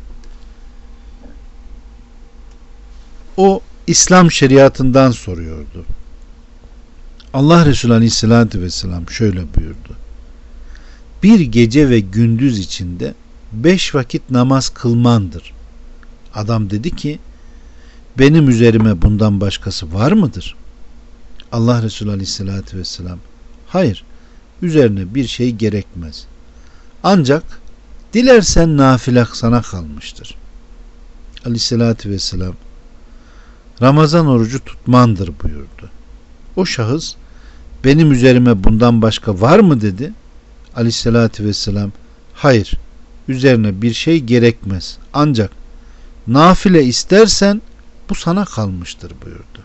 [SPEAKER 1] O İslam şeriatından soruyordu. Allah Resulü Aleyhisselatü Vesselam şöyle buyurdu. Bir gece ve gündüz içinde 5 vakit namaz kılmandır. Adam dedi ki, benim üzerime bundan başkası var mıdır? Allah Resulü Aleyhisselatü Vesselam, hayır, üzerine bir şey gerekmez. Ancak dilersen nafile sana kalmıştır. Aleyhisselatü Vesselam, Ramazan orucu tutmandır buyurdu. O şahıs, benim üzerime bundan başka var mı dedi. Aleyhisselatü Vesselam, hayır, üzerine bir şey gerekmez. Ancak nafile istersen bu sana kalmıştır buyurdu.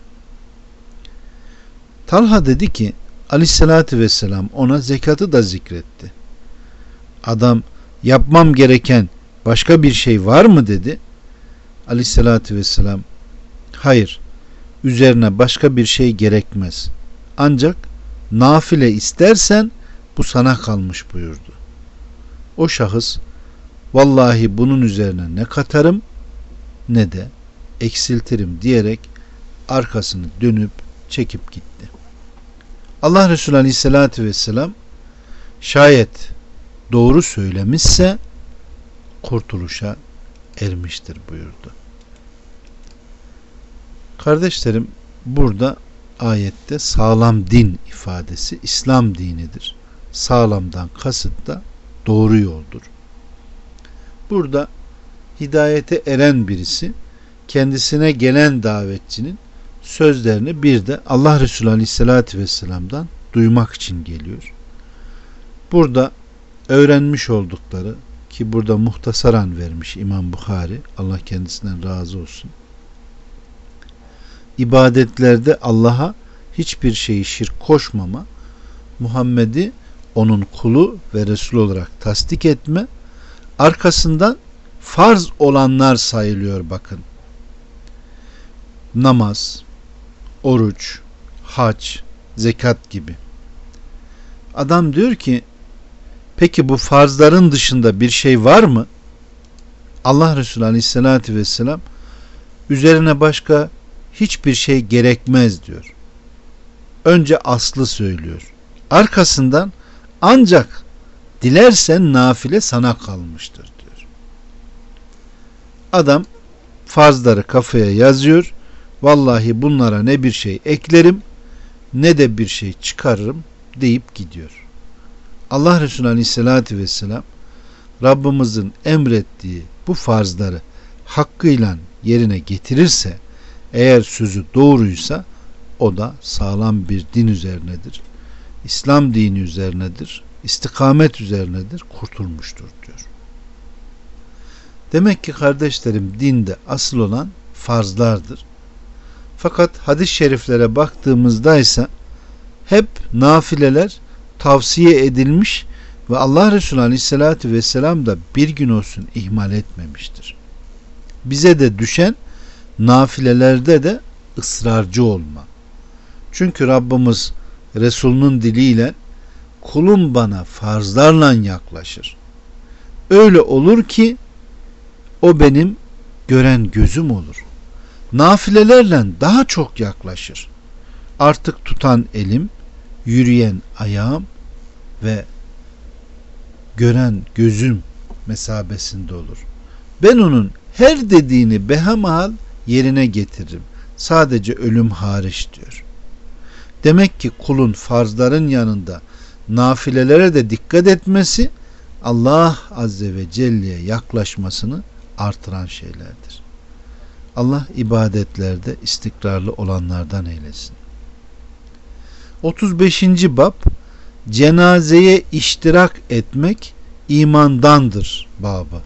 [SPEAKER 1] Talha dedi ki, Aleyhisselatü Vesselam ona zekatı da zikretti. Adam, yapmam gereken başka bir şey var mı dedi. Aleyhisselatü Vesselam, hayır, üzerine başka bir şey gerekmez. Ancak nafile istersen bu sana kalmış buyurdu. O şahıs, vallahi bunun üzerine ne katarım ne de eksiltirim diyerek arkasını dönüp çekip gitti. Allah Resulü Aleyhisselatü Vesselam, şayet doğru söylemişse kurtuluşa ermiştir buyurdu. Kardeşlerim, burada ayette sağlam din ifadesi İslam dinidir. Sağlamdan kasıt da doğru yoldur. Burada hidayete eren birisi kendisine gelen davetçinin sözlerini bir de Allah Resulü Aleyhisselatü Vesselam'dan duymak için geliyor. Burada öğrenmiş oldukları, ki burada muhtasaran vermiş İmam Bukhari, Allah kendisinden razı olsun, ibadetlerde Allah'a hiçbir şeyi şirk koşmama, Muhammed'i onun kulu ve Resul olarak tasdik etme, arkasından farz olanlar sayılıyor bakın. Namaz, oruç, hac, zekat gibi. Adam diyor ki, peki bu farzların dışında bir şey var mı? Allah Resulü Aleyhisselatü Vesselam, üzerine başka hiçbir şey gerekmez diyor. Önce aslı söylüyor. Arkasından ancak dilersen nafile sana kalmıştır diyor. Adam farzları kafaya yazıyor. Vallahi bunlara ne bir şey eklerim ne de bir şey çıkarırım deyip gidiyor. Allah Resulü Aleyhisselatü Vesselam Rabbimizin emrettiği bu farzları hakkıyla yerine getirirse, eğer sözü doğruysa, o da sağlam bir din üzerinedir. İslam dini üzerinedir. İstikamet üzerinedir. Kurtulmuştur diyor. Demek ki kardeşlerim, dinde asıl olan farzlardır. Fakat hadis-i şeriflere baktığımızda ise hep nafileler tavsiye edilmiş ve Allah Resulü Aleyhisselatü Vesselam da bir gün olsun ihmal etmemiştir. Bize de düşen nafilelerde de ısrarcı olma. Çünkü Rabbimiz Resulünün diliyle kulum bana farzlarla yaklaşır. Öyle olur ki o benim gören gözüm olur. Nafilelerle daha çok yaklaşır. Artık tutan elim, yürüyen ayağım ve gören gözüm mesabesinde olur. Ben onun her dediğini behemahal yerine getiririm. Sadece ölüm hariç diyor. Demek ki kulun farzların yanında nafilelere de dikkat etmesi Allah Azze ve Celle'ye yaklaşmasını artıran şeylerdir. Allah ibadetlerde istikrarlı olanlardan eylesin. 35. bab cenazeye iştirak etmek imandandır babı.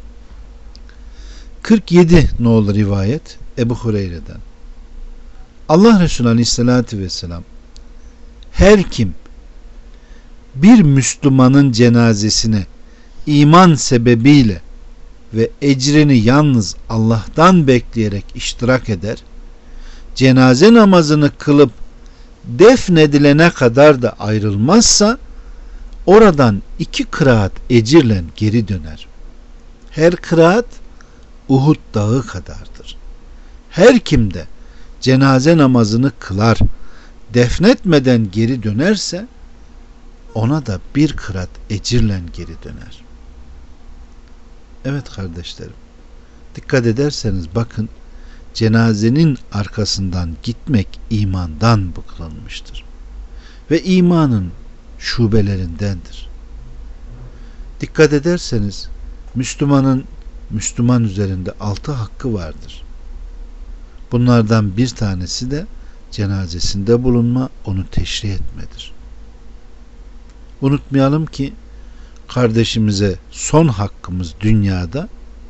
[SPEAKER 1] 47 nolu rivayet Ebu Hureyre'den. Allah Resulü Aleyhisselatü Vesselam her kim bir Müslümanın cenazesine iman sebebiyle ve ecrini yalnız Allah'tan bekleyerek iştirak eder, cenaze namazını kılıp defnedilene kadar da ayrılmazsa oradan 2 kıraat ecirle geri döner. Her kıraat Uhud dağı kadardır. Her kim de cenaze namazını kılar, defnetmeden geri dönerse ona da 1 kıraat ecirle geri döner. Evet kardeşlerim, dikkat ederseniz bakın, cenazenin arkasından gitmek imandan kılınmıştır. Ve imanın şubelerindendir. Dikkat ederseniz Müslüman üzerinde 6 hakkı vardır. Bunlardan bir tanesi de cenazesinde bulunma, onu teşri etmedir. Unutmayalım ki kardeşimize son hakkımız dünyada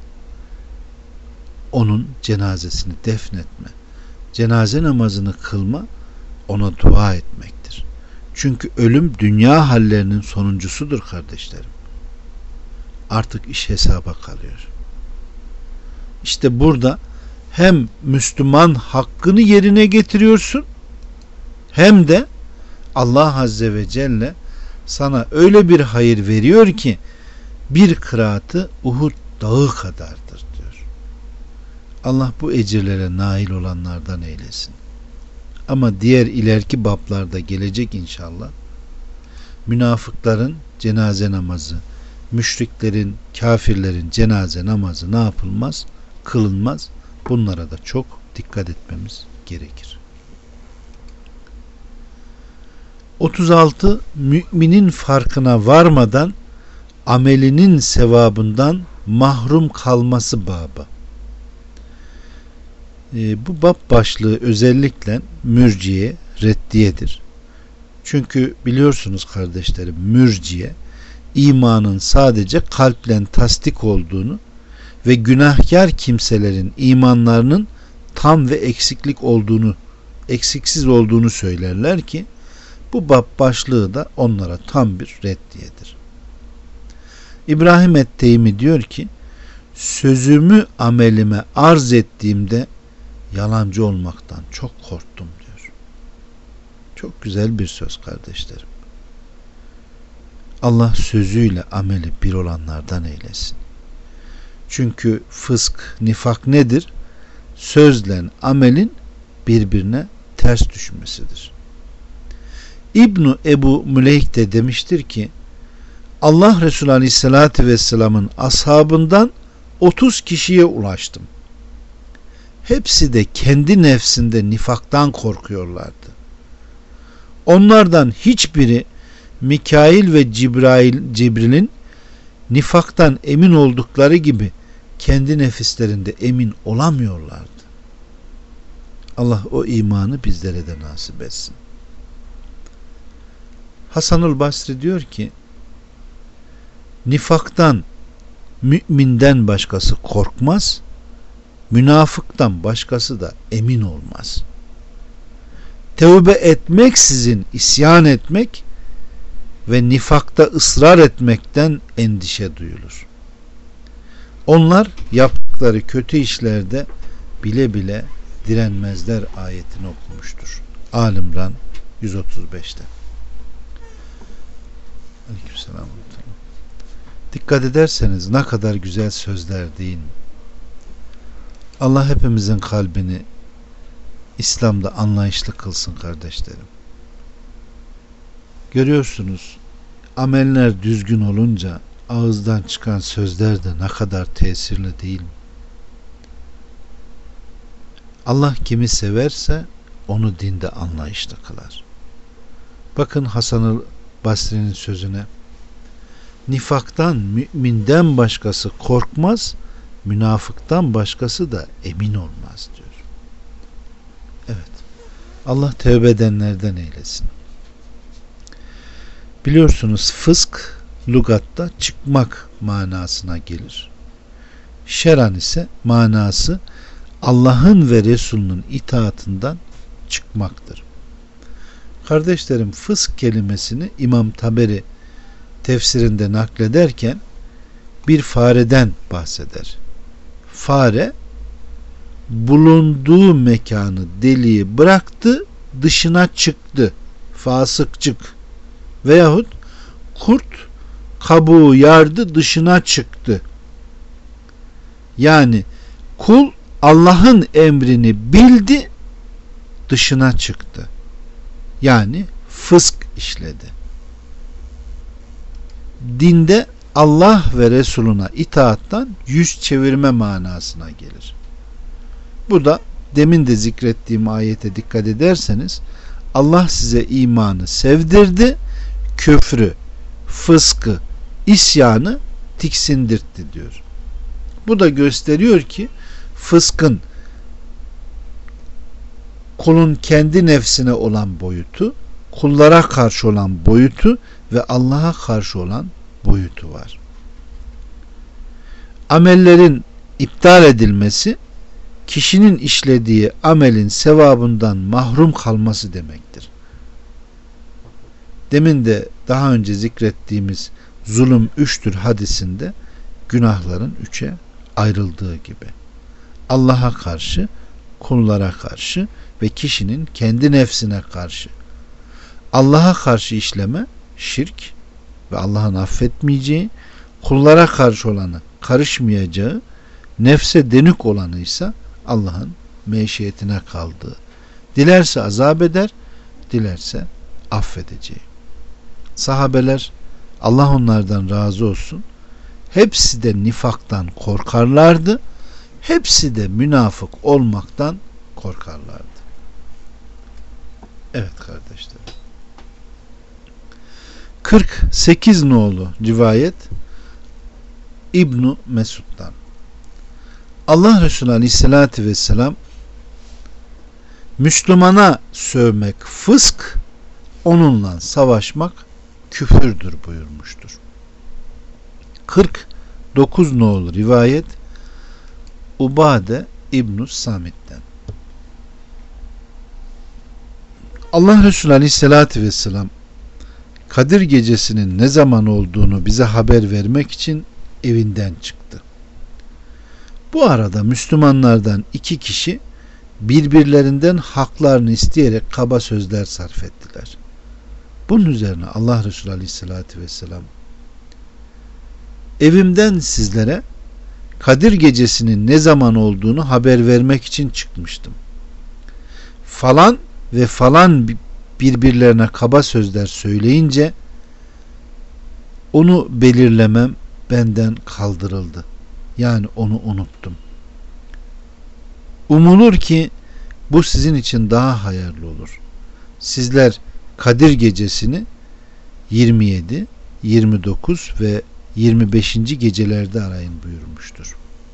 [SPEAKER 1] onun cenazesini defnetme, cenaze namazını kılma, ona dua etmektir. Çünkü ölüm dünya hallerinin sonuncusudur kardeşlerim. Artık iş hesaba kalıyor. İşte burada hem Müslüman hakkını yerine getiriyorsun, hem de Allah Azze ve Celle sana öyle bir hayır veriyor ki 1 kıraatı Uhud dağı kadardır diyor. Allah bu ecirlere nail olanlardan eylesin. Ama diğer ileriki bablarda gelecek inşallah. Münafıkların cenaze namazı, müşriklerin, kafirlerin cenaze namazı ne yapılmaz? Kılınmaz. Bunlara da çok dikkat etmemiz gerekir. 36. Müminin farkına varmadan amelinin sevabından mahrum kalması babı. Bu bab başlığı özellikle mürciye, reddiyedir. Çünkü biliyorsunuz kardeşlerim, mürciye imanın sadece kalple tasdik olduğunu ve günahkar kimselerin imanlarının tam ve eksiksiz olduğunu söylerler ki bu bab başlığı da onlara tam bir reddiyedir. İbrahim et-Teymi diyor ki, sözümü amelime arz ettiğimde yalancı olmaktan çok korktum diyor. Çok güzel bir söz kardeşlerim. Allah sözüyle ameli bir olanlardan eylesin. Çünkü fısk, nifak nedir? Sözle amelin birbirine ters düşmesidir. İbn Ebu Müleyk de demiştir ki, Allah Resulü Aleyhisselatü Vesselam'ın ashabından 30 kişiye ulaştım. Hepsi de kendi nefsinde nifaktan korkuyorlardı. Onlardan hiçbiri Mikail ve Cibril'in nifaktan emin oldukları gibi kendi nefislerinde emin olamıyorlardı. Allah o imanı bizlere de nasip etsin. Hasan-ül Basri diyor ki, nifaktan müminden başkası korkmaz, münafıktan başkası da emin olmaz. Tevbe etmeksizin isyan etmek ve nifakta ısrar etmekten endişe duyulur. Onlar yaptıkları kötü işlerde bile bile direnmezler ayetini okumuştur. Ali İmran 135'te. Aleykümselam. Dikkat ederseniz ne kadar güzel sözler değil mi? Allah hepimizin kalbini İslam'da anlayışlı kılsın kardeşlerim. Görüyorsunuz, ameller düzgün olunca ağızdan çıkan sözler de ne kadar tesirli değil mi? Allah kimi severse onu dinde anlayışlı kılar. Bakın Hasan-ı Basri'nin sözüne: nifaktan müminden başkası korkmaz, münafıktan başkası da emin olmaz diyor. Evet, Allah tevbe edenlerden eylesin. Biliyorsunuz fısk lügatta çıkmak manasına gelir. Şer'an ise manası Allah'ın ve Resulünün itaatından çıkmaktır. Kardeşlerim, fısk kelimesini İmam Taberi tefsirinde naklederken bir fareden bahseder. Fare bulunduğu mekanı, deliği bıraktı, dışına çıktı. Fasıkçık. Veyahut kurt kabuğu yardı, dışına çıktı. Yani kul Allah'ın emrini bildi, dışına çıktı. Yani fısk işledi. Dinde Allah ve Resuluna itaattan yüz çevirme manasına gelir. Bu da demin de zikrettiğim ayete dikkat ederseniz, Allah size imanı sevdirdi, küfrü, fıskı, isyanı tiksindirtti diyor. Bu da gösteriyor ki fıskın kulun kendi nefsine olan boyutu, kullara karşı olan boyutu ve Allah'a karşı olan boyutu var. Amellerin iptal edilmesi, kişinin işlediği amelin sevabından mahrum kalması demektir. Demin de daha önce zikrettiğimiz zulüm 3'tür hadisinde günahların 3'e ayrıldığı gibi. Allah'a karşı, kullara karşı ve kişinin kendi nefsine karşı. Allah'a karşı işleme şirk ve Allah'ın affetmeyeceği, kullara karşı olanı karışmayacağı, nefse dönük olanı ise Allah'ın meşiyetine kaldığı. Dilerse azap eder, dilerse affedeceği. Sahabeler, Allah onlardan razı olsun, hepsi de nifaktan korkarlardı, hepsi de münafık olmaktan korkarlardı. Evet kardeşler. 48 nolu rivayet İbn Mesud'dan. Allah Resulü Aleyhisselatü Vesselam, Müslümana sövmek fısk, onunla savaşmak küfürdür buyurmuştur. 49 nolu rivayet Ubade İbn Samit'ten. Allah Resulü Aleyhisselatü Vesselam Kadir gecesinin ne zaman olduğunu bize haber vermek için evinden çıktı. Bu arada Müslümanlardan 2 kişi birbirlerinden haklarını isteyerek kaba sözler sarf ettiler. Bunun üzerine Allah Resulü Aleyhisselatü Vesselam, evimden sizlere Kadir gecesinin ne zaman olduğunu haber vermek için çıkmıştım. Falan ve falan birbirlerine kaba sözler söyleyince onu belirlemem benden kaldırıldı. Yani onu unuttum. Umulur ki bu sizin için daha hayırlı olur. Sizler Kadir gecesini 27, 29 ve 25. gecelerde arayın buyurmuştur.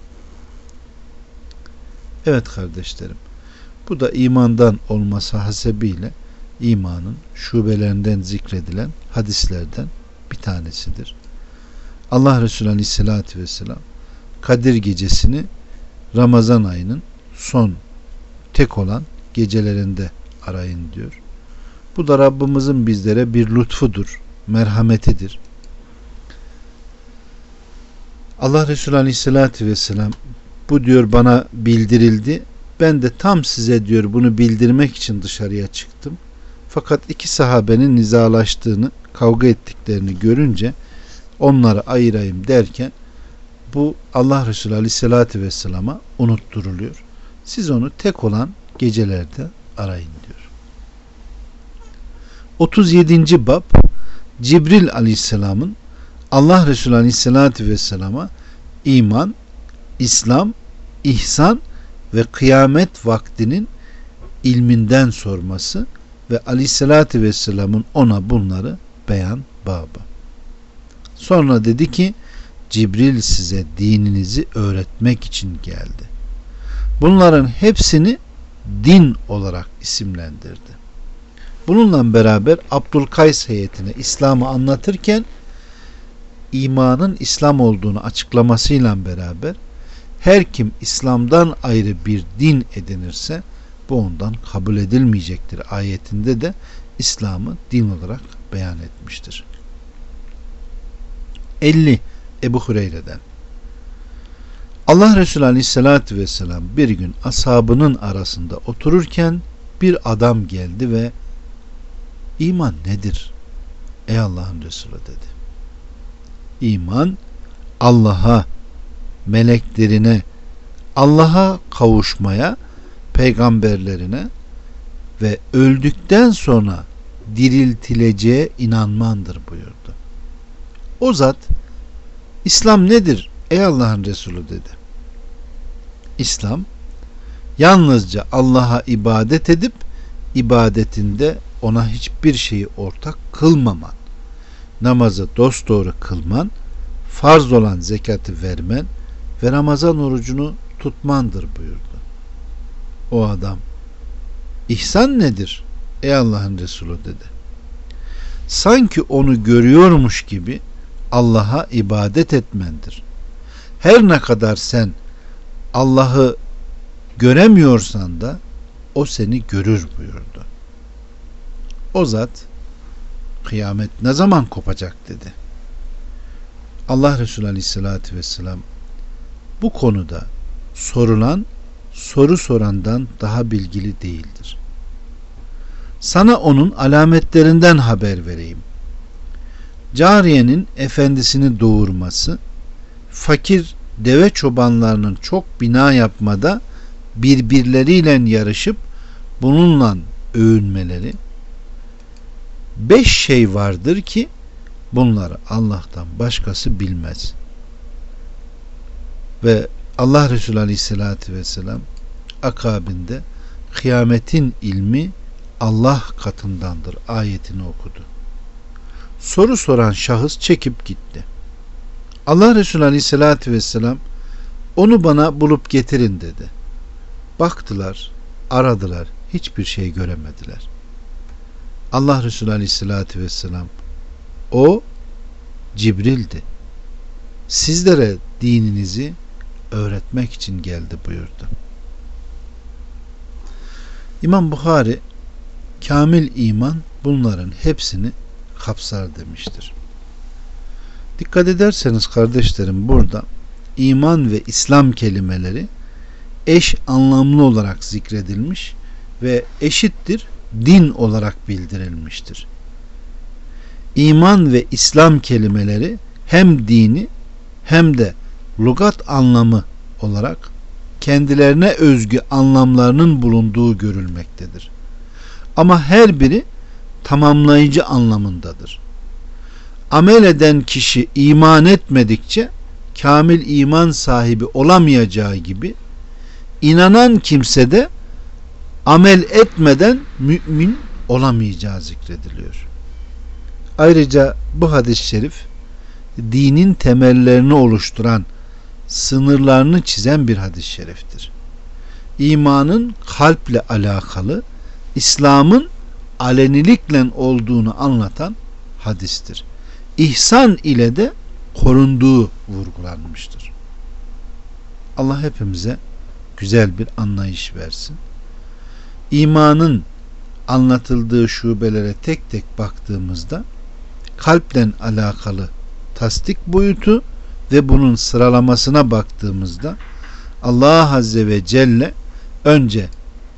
[SPEAKER 1] Evet kardeşlerim, bu da imandan olması hasebiyle imanın şubelerinden zikredilen hadislerden bir tanesidir. Allah Resulü Aleyhisselatü Vesselam Kadir gecesini Ramazan ayının son tek olan gecelerinde arayın diyor. Bu da Rabbimizin bizlere bir lütfudur, merhametidir. Allah Resulü Aleyhisselatü Vesselam, bu diyor bana bildirildi. Ben de tam size diyor bunu bildirmek için dışarıya çıktım. Fakat 2 sahabenin nizalaştığını, kavga ettiklerini görünce onları ayırayım derken bu Allah Resulü Aleyhisselatü Vesselam'a unutturuluyor. Siz onu tek olan gecelerde arayın diyor. 37. bab Cibril Aleyhisselam'ın Allah Resulü Aleyhisselatü Vesselam'a iman, İslam, ihsan ve kıyamet vaktinin ilminden sorması ve Aleyhisselatü Vesselam'ın ona bunları beyan babı. Sonra dedi ki Cibril size dininizi öğretmek için geldi. Bunların hepsini din olarak isimlendirdi. Bununla beraber Abdülkays heyetine İslam'ı anlatırken imanın İslam olduğunu açıklamasıyla beraber her kim İslam'dan ayrı bir din edinirse bu ondan kabul edilmeyecektir ayetinde de İslam'ı din olarak beyan etmiştir. 50. Ebu Hureyre'den Allah Resulü Aleyhisselatü Vesselam bir gün ashabının arasında otururken bir adam geldi ve iman nedir ey Allah'ın Resulü dedi. İman Allah'a, meleklerine, Allah'a kavuşmaya, peygamberlerine ve öldükten sonra diriltileceğe inanmandır buyurdu. O zat İslam nedir ey Allah'ın Resulü dedi. İslam yalnızca Allah'a ibadet edip ibadetinde ona hiçbir şeyi ortak kılmaman, namazı dosdoğru kılman, farz olan zekatı vermen ve Ramazan orucunu tutmandır buyurdu. O adam İhsan nedir ey Allah'ın Resulü dedi. Sanki onu görüyormuş gibi Allah'a ibadet etmendir. Her ne kadar sen Allah'ı göremiyorsan da o seni görür buyurdu. O zat kıyamet ne zaman kopacak dedi. Allah Resulü Aleyhisselatü Vesselam bu konuda sorulan soru sorandan daha bilgili değildir. Sana onun alametlerinden haber vereyim. Cariyenin efendisini doğurması, fakir deve çobanlarının çok bina yapmada birbirleriyle yarışıp bununla övünmeleri, 5 şey vardır ki bunları Allah'tan başkası bilmez. Ve Allah Resulü Aleyhisselatü Vesselam akabinde kıyametin ilmi Allah katındandır ayetini okudu. Soru soran şahıs çekip gitti. Allah Resulü Aleyhisselatü Vesselam onu bana bulup getirin dedi. Baktılar, aradılar, hiçbir şey göremediler. Allah Resulü Aleyhisselatü Vesselam o Cibril'di. Sizlere dininizi öğretmek için geldi buyurdu. İmam Buhari kamil iman bunların hepsini kapsar demiştir. Dikkat ederseniz kardeşlerim burada iman ve İslam kelimeleri eş anlamlı olarak zikredilmiş ve eşittir din olarak bildirilmiştir. İman ve İslam kelimeleri hem dini hem de lügat anlamı olarak kendilerine özgü anlamlarının bulunduğu görülmektedir. Ama her biri tamamlayıcı anlamındadır. Amel eden kişi iman etmedikçe kamil iman sahibi olamayacağı gibi inanan kimse de amel etmeden mümin olamayacağı zikrediliyor. Ayrıca bu hadis-i şerif dinin temellerini oluşturan, sınırlarını çizen bir hadis-i şeriftir. İmanın kalple alakalı, İslam'ın alenilikle olduğunu anlatan hadistir. İhsan ile de korunduğu vurgulanmıştır. Allah hepimize güzel bir anlayış versin. İmanın anlatıldığı şubelere tek tek baktığımızda kalple alakalı tasdik boyutu ve bunun sıralamasına baktığımızda Allah Azze ve Celle önce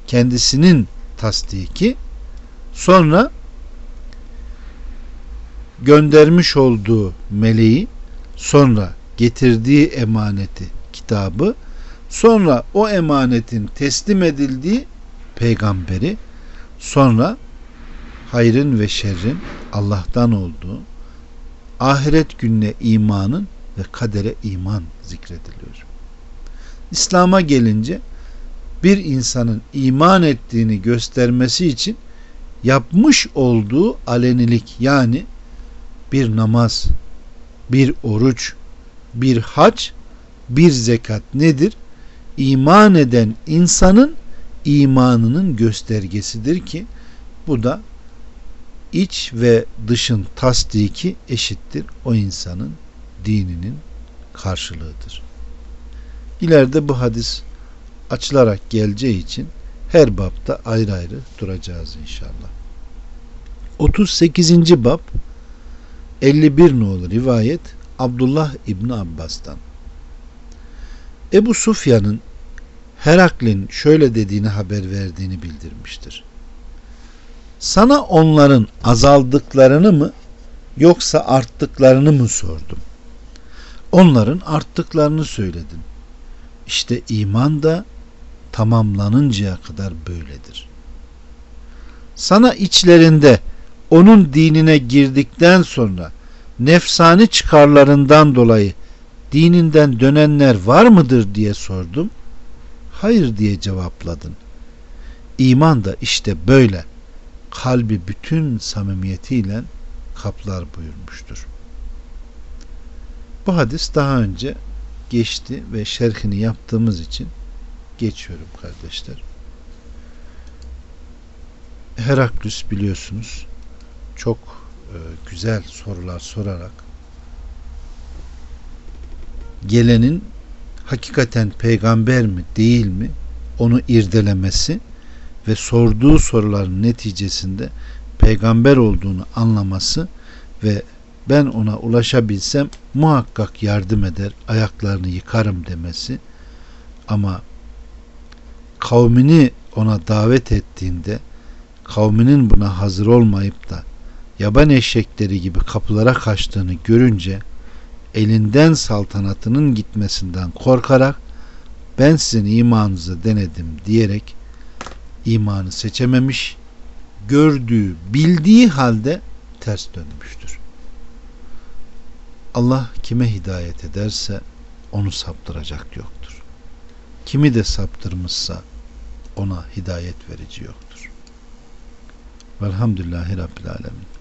[SPEAKER 1] kendisinin tasdiki, sonra göndermiş olduğu meleği, sonra getirdiği emaneti, kitabı, sonra o emanetin teslim edildiği peygamberi, sonra hayrın ve şerrin Allah'tan olduğu, ahiret gününe imanın ve kadere iman zikrediliyor. İslam'a gelince bir insanın iman ettiğini göstermesi için yapmış olduğu alenilik, yani bir namaz, bir oruç, bir hac, bir zekat nedir? İman eden insanın imanının göstergesidir ki bu da iç ve dışın tasdiki eşittir. O insanın dininin karşılığıdır. İleride bu hadis açılarak geleceği için her bapta ayrı ayrı duracağız inşallah. 38. bab 51 nolu rivayet Abdullah İbni Abbas'tan. Ebu Sufyan'ın Heraklin şöyle dediğini haber verdiğini bildirmiştir. Sana onların azaldıklarını mı yoksa arttıklarını mı sordum? Onların arttıklarını söyledim. İşte iman da tamamlanıncaya kadar böyledir. Sana içlerinde onun dinine girdikten sonra nefsani çıkarlarından dolayı dininden dönenler var mıdır diye sordum. Hayır diye cevapladın. İman da işte böyle kalbi bütün samimiyetiyle kaplar buyurmuştur. Bu hadis daha önce geçti ve şerhini yaptığımız için geçiyorum kardeşler. Heraklus biliyorsunuz çok güzel sorular sorarak gelenin hakikaten peygamber mi değil mi onu irdelemesi ve sorduğu soruların neticesinde peygamber olduğunu anlaması ve ben ona ulaşabilsem muhakkak yardım eder, ayaklarını yıkarım demesi, ama kavmini ona davet ettiğinde kavminin buna hazır olmayıp da yaban eşekleri gibi kapılara kaçtığını görünce elinden saltanatının gitmesinden korkarak ben sizin imanınızı denedim diyerek imanı seçememiş, gördüğü, bildiği halde ters dönmüştür. Allah kime hidayet ederse onu saptıracak yoktur. Kimi de saptırmışsa ona hidayet verici yoktur. Velhamdülillahi Rabbil Alemin.